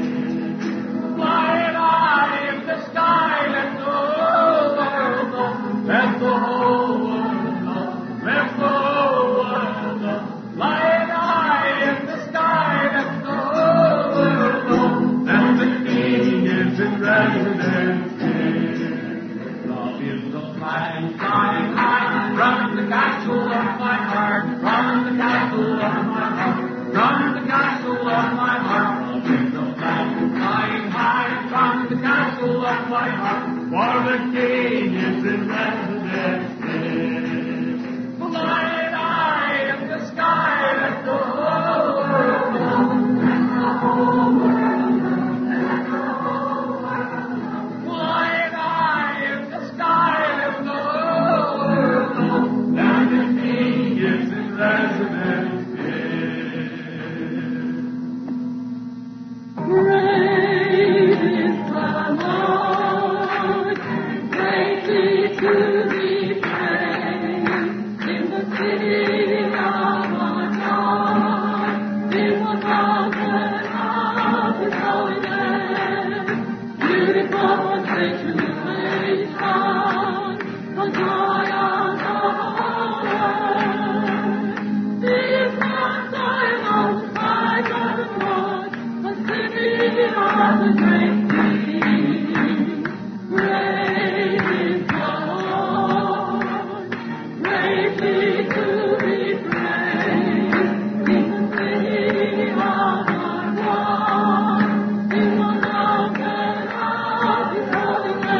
here. Flying high in the sky, let the whole world know, let the whole world know, let the whole world know. Flying high in the sky, let the whole world know, that the King is in residence here. Love is the flag flying high from the castle of my heart, from the castle of my heart, from the castle of my heart. Love is the flag flying high from the castle of my heart, for the King is in residence here. Flying high in the sky, let the whole world know, let the whole world know, let the whole world know. Flying high in the sky, let the whole world know, that the King is in residence here. Great is the Lord, greatly to be praised, in the city of our God, in the mountain of His holiness, beautiful and great to be praised, God, the joy of the earth. These ones are most high God of Lord, the city of the great King. Great is the Lord, greatly to be praised, in the city of our God, in the mountain of His holiness.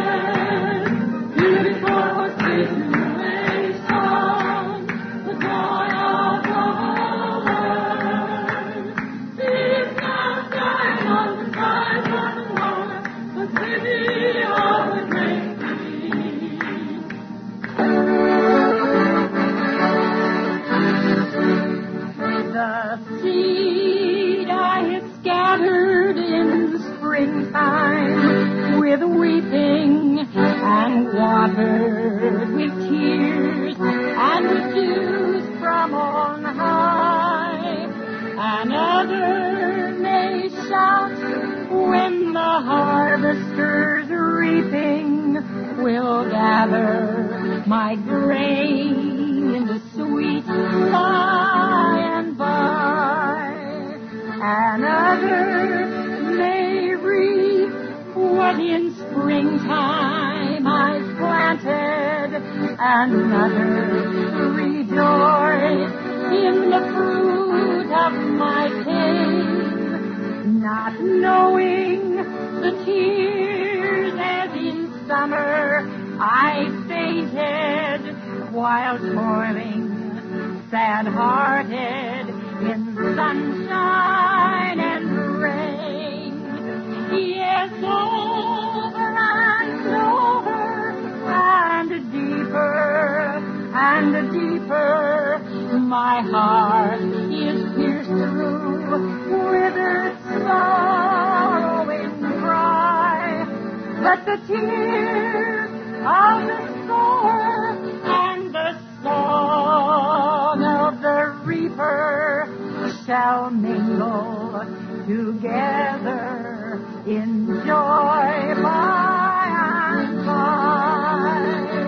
the seed I had scattered in the springtime with weeping and watered with tears and with dews from on high. Another may shout when the harvesters reaping will gather my grain in the sweet by and by. Another may reap what in springtime I planted, and another rejoice in the fruit of my pain, not knowing the tears as in summer I fainted while toiling, sad-hearted in sunshine and rain. Yes, over and over and deeper and deeper, my heart is pierced through with its sorrowing cry. But the tears of the sower and the song of the reaper shall mingle together in joy by and by.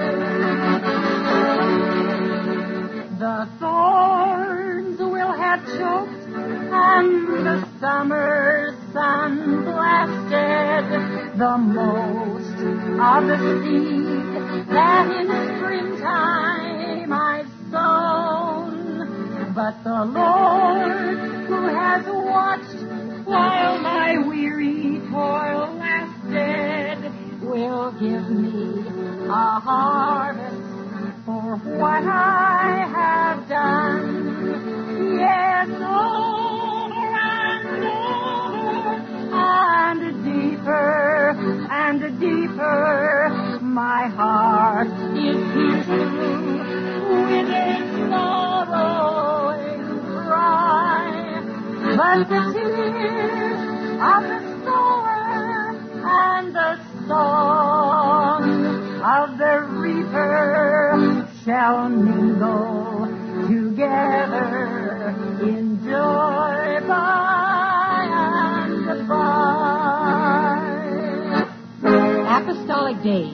The thorns will have choked and the summer sun blasted the most of the seed that in springtime I've sown. But the Lord, who has watched while my weary toil lasted, will give me a harvest for what I have done. Yes, over and over and deeper and deeper, my heart is pierced through with its sorrowing cry. But the tears of the sower and the song of the reaper shall mingle together in joy by and by. Apostolic Days.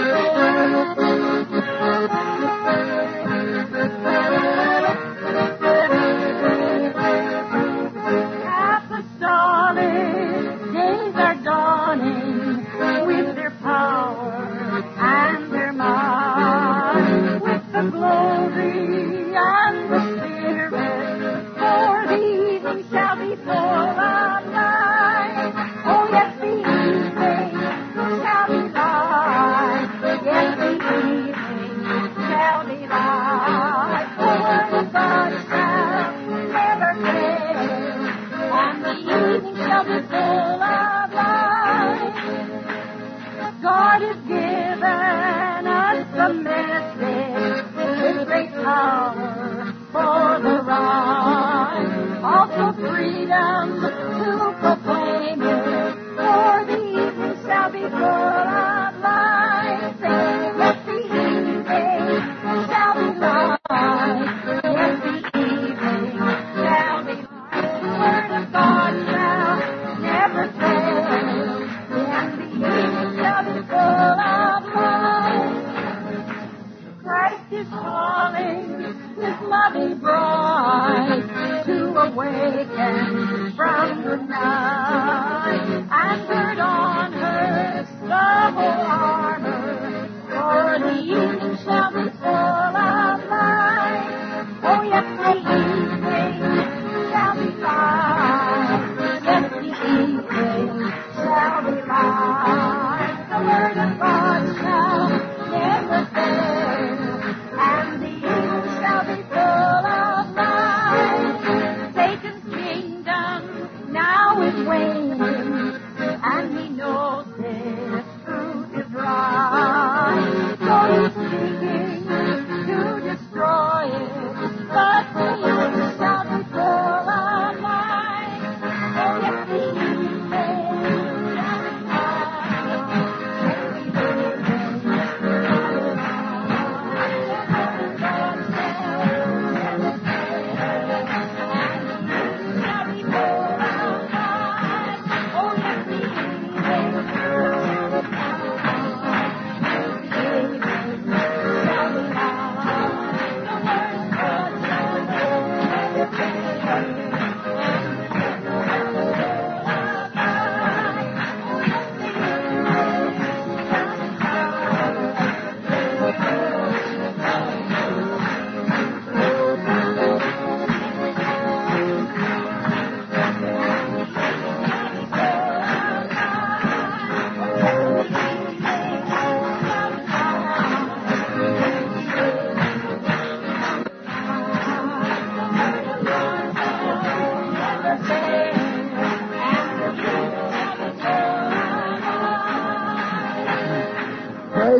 Apostolic days are dawning with their power and their might, with the glory and the spirit, for the evening shall be full of light. Oh yes, the evening shall be light. Yes, the evening shall be light. The word of God shall never fail, and the evening shall be full of light. God has given us the message with great power for the right, also freedom to proclaim it, for the evening shall be full of light. Say, yes, the evening shall be light. Yes, the evening shall be light. The word of God shall never fail. Yes, the evening shall be full of light. Christ is calling His loving bride to awaken from the night and put on her double armor, for the evening shall be full of light. Oh yes, the evening shall be light. Yes, the evening shall be light. The word of God shall never fail, and the evening shall be full of light. Satan's kingdom now is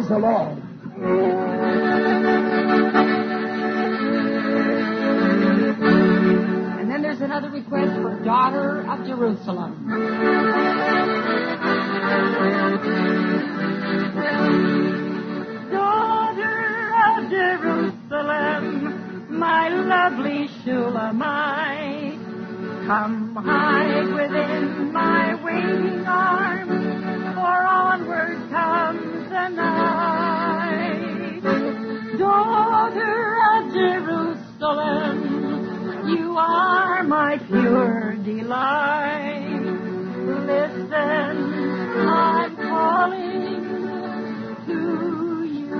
Praise the Lord. And then there's another request for Daughter of Jerusalem. Daughter of Jerusalem, my lovely Shulamite, come hide within my waiting arms, for onward comes the night. Daughter of Jerusalem, you are my pure delight. Listen, I'm calling to you.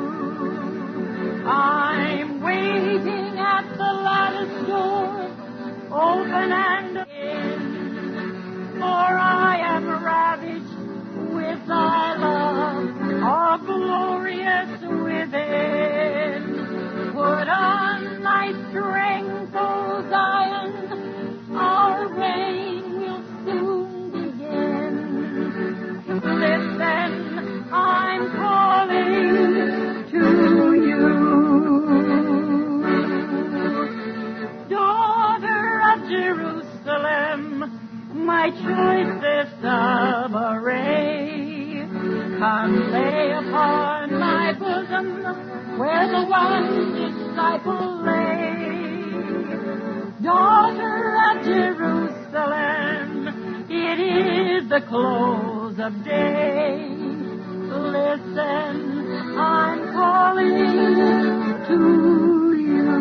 I'm waiting at the lattice door, open and in, for I am ravished with thy love, all glorious within. Put on thy strength, O Zion, our reign will soon begin. Listen, I'm calling to you. Daughter of Jerusalem, my choicest of array, come lay upon my bosom where the one disciple lay. Daughter of Jerusalem, it is the close of day. Listen, I'm calling to you.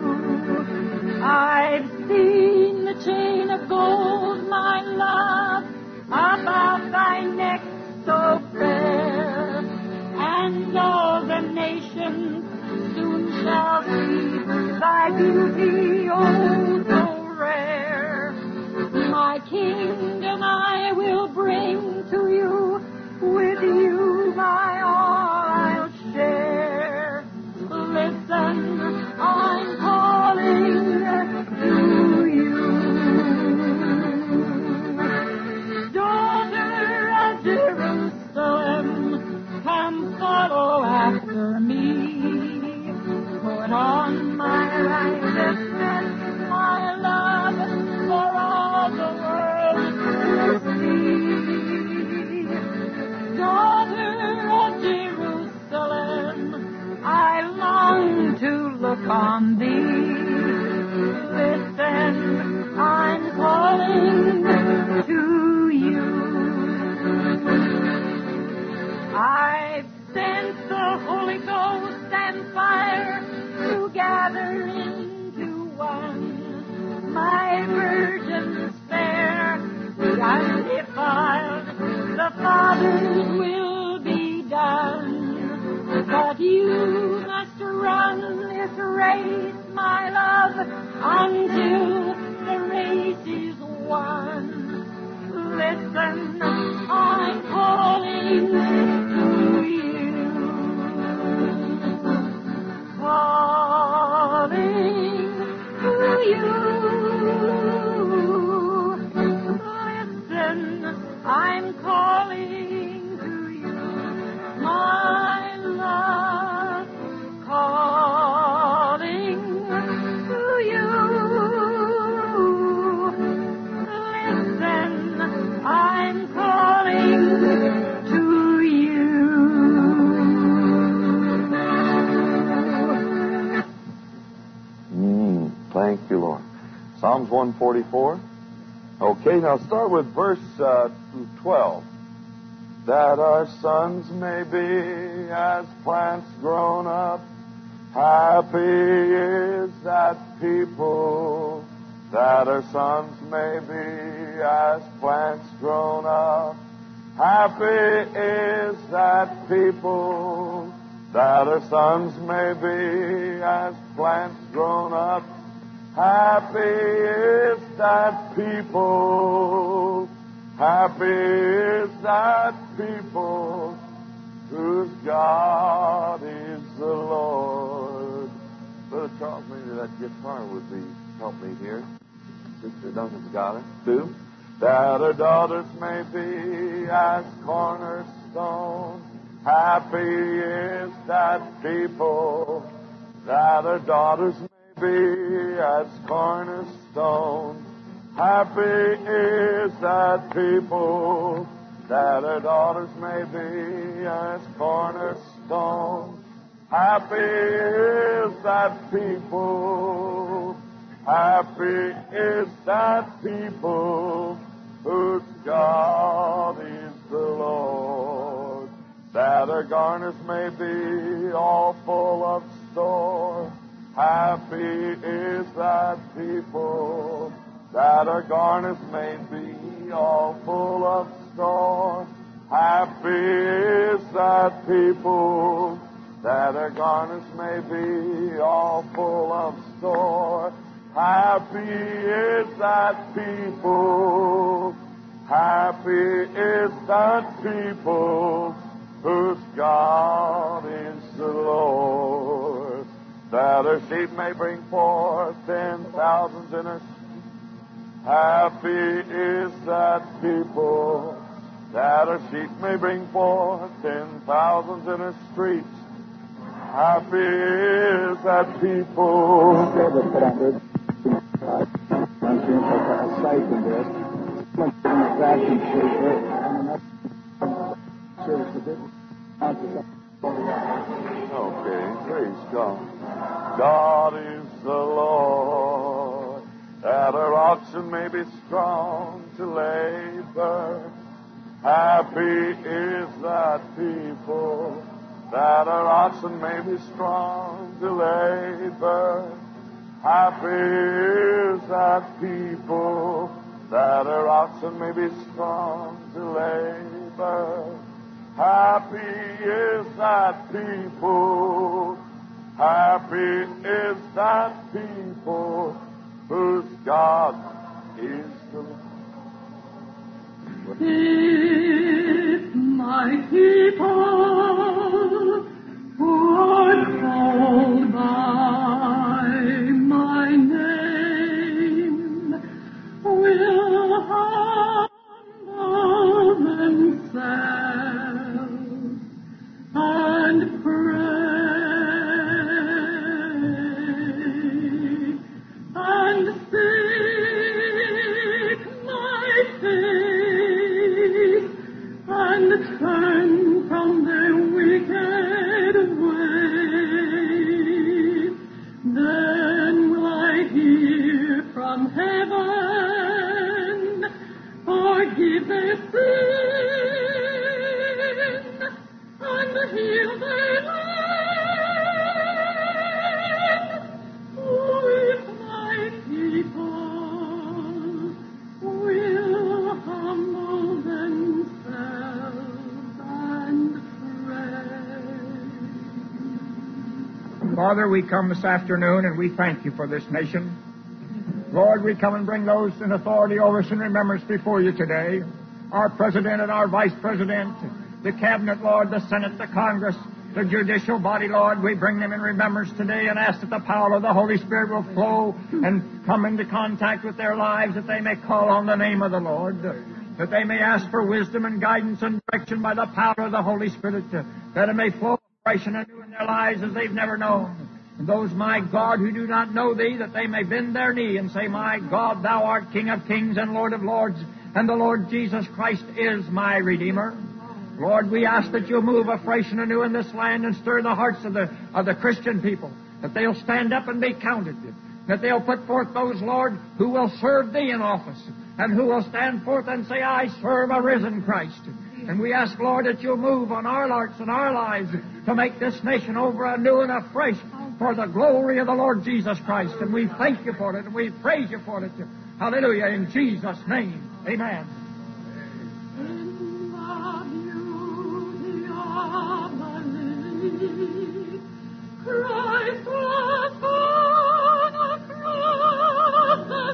I've seen the chain of gold, my love, about thy neck so fair, and all the nations soon shall see thy beauty, oh, so rare. My kingdom I will bring to you, with you my all I'll share. Listen, I'm calling to you. Daughter of Jerusalem, come follow after me. Put on my righteousness, my love, for all the world to see. Daughter of Jerusalem, I long to look on thee. Listen, I'm calling to you. I've sent the Holy Ghost and fire to gather into one my virgins fair, the undefiled, the Father's will be done. But you must run this race, my love, until the race is won. Listen, I'm calling to you. Calling to you. Listen, I'm calling to you, my love, calling to you. Listen, I'm calling to you. Mm, thank you, Lord. Psalms one forty-four. Okay, now start with verse uh, twelve. That our sons may be as plants grown up, happy is that people. That our sons may be as plants grown up, happy is that people. That our sons may be as plants grown up, happy is that people. Happy is that people whose God is the Lord. Brother Charles, maybe that guitar would be help me here. Sister Duncan's got it too. That our daughters may be as cornerstone, Happy is that people that their daughters may be as cornerstones. Happy is that people that their daughters may be as cornerstones. Happy is that people, happy is that people whose God is the Lord, that their garners may be all full of store. Happy is that people, that their garners may be all full of store. Happy is that people, that their garners may be all full of store. Happy is that people, happy is that people whose God is the Lord, that her sheep may bring forth ten thousands in her. Happy is that people, that her sheep may bring forth ten thousands in her streets. Happy is that people. Okay, praise God. God is the Lord, that her oxen may be strong to labor. Happy is that people, that our oxen may be strong to labor. Happy is that people, that our oxen may be strong to labor. Happy is that people, happy is that people whose God is the Lord. If my people who are called by my name will humble themselves and pray and seek my face and turn from their wicked ways, then will I hear from heaven, forgive their sin, and heal their land. Oh, if my people will humble themselves and pray. Father, we come this afternoon and we thank you for this nation. Lord, we come and bring those in authority over us in remembrance before you today. Our President and our Vice President, the Cabinet, Lord, the Senate, the Congress, the judicial body, Lord, we bring them in remembrance today and ask that the power of the Holy Spirit will flow and come into contact with their lives, that they may call on the name of the Lord, that they may ask for wisdom and guidance and direction by the power of the Holy Spirit, that it may flow fresh and anew in their lives as they've never known. And those, my God, who do not know Thee, that they may bend their knee and say, My God, Thou art King of kings and Lord of lords, and the Lord Jesus Christ is my Redeemer. Lord, we ask that You'll move afresh and anew in this land and stir the hearts of the, of the Christian people, that they'll stand up and be counted, that they'll put forth those, Lord, who will serve Thee in office, and who will stand forth and say, I serve a risen Christ. And we ask, Lord, that You'll move on our hearts and our lives to make this nation over anew and afresh for the glory of the Lord Jesus Christ. And we thank You for it, and we praise You for it. Hallelujah, in Jesus' name. Amen. In the beauty of the lily, Christ was born across the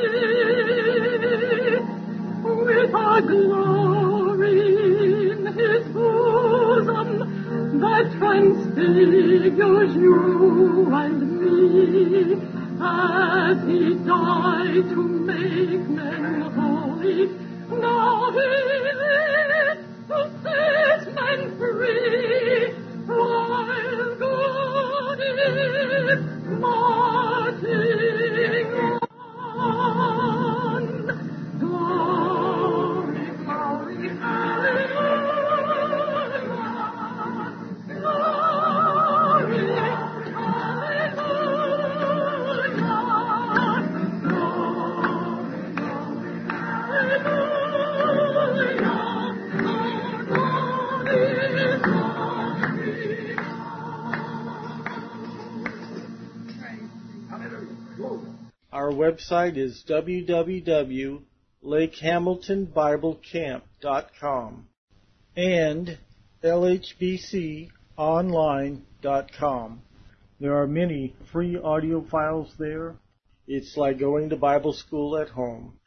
sea, with a glory in His bosom that transfigures you and me, as He died to make men holy. Now He lives to set men free. website is w w w dot lake hamilton bible camp dot com and l h b c online dot com. There are many free audio files there. It's like going to Bible school at home.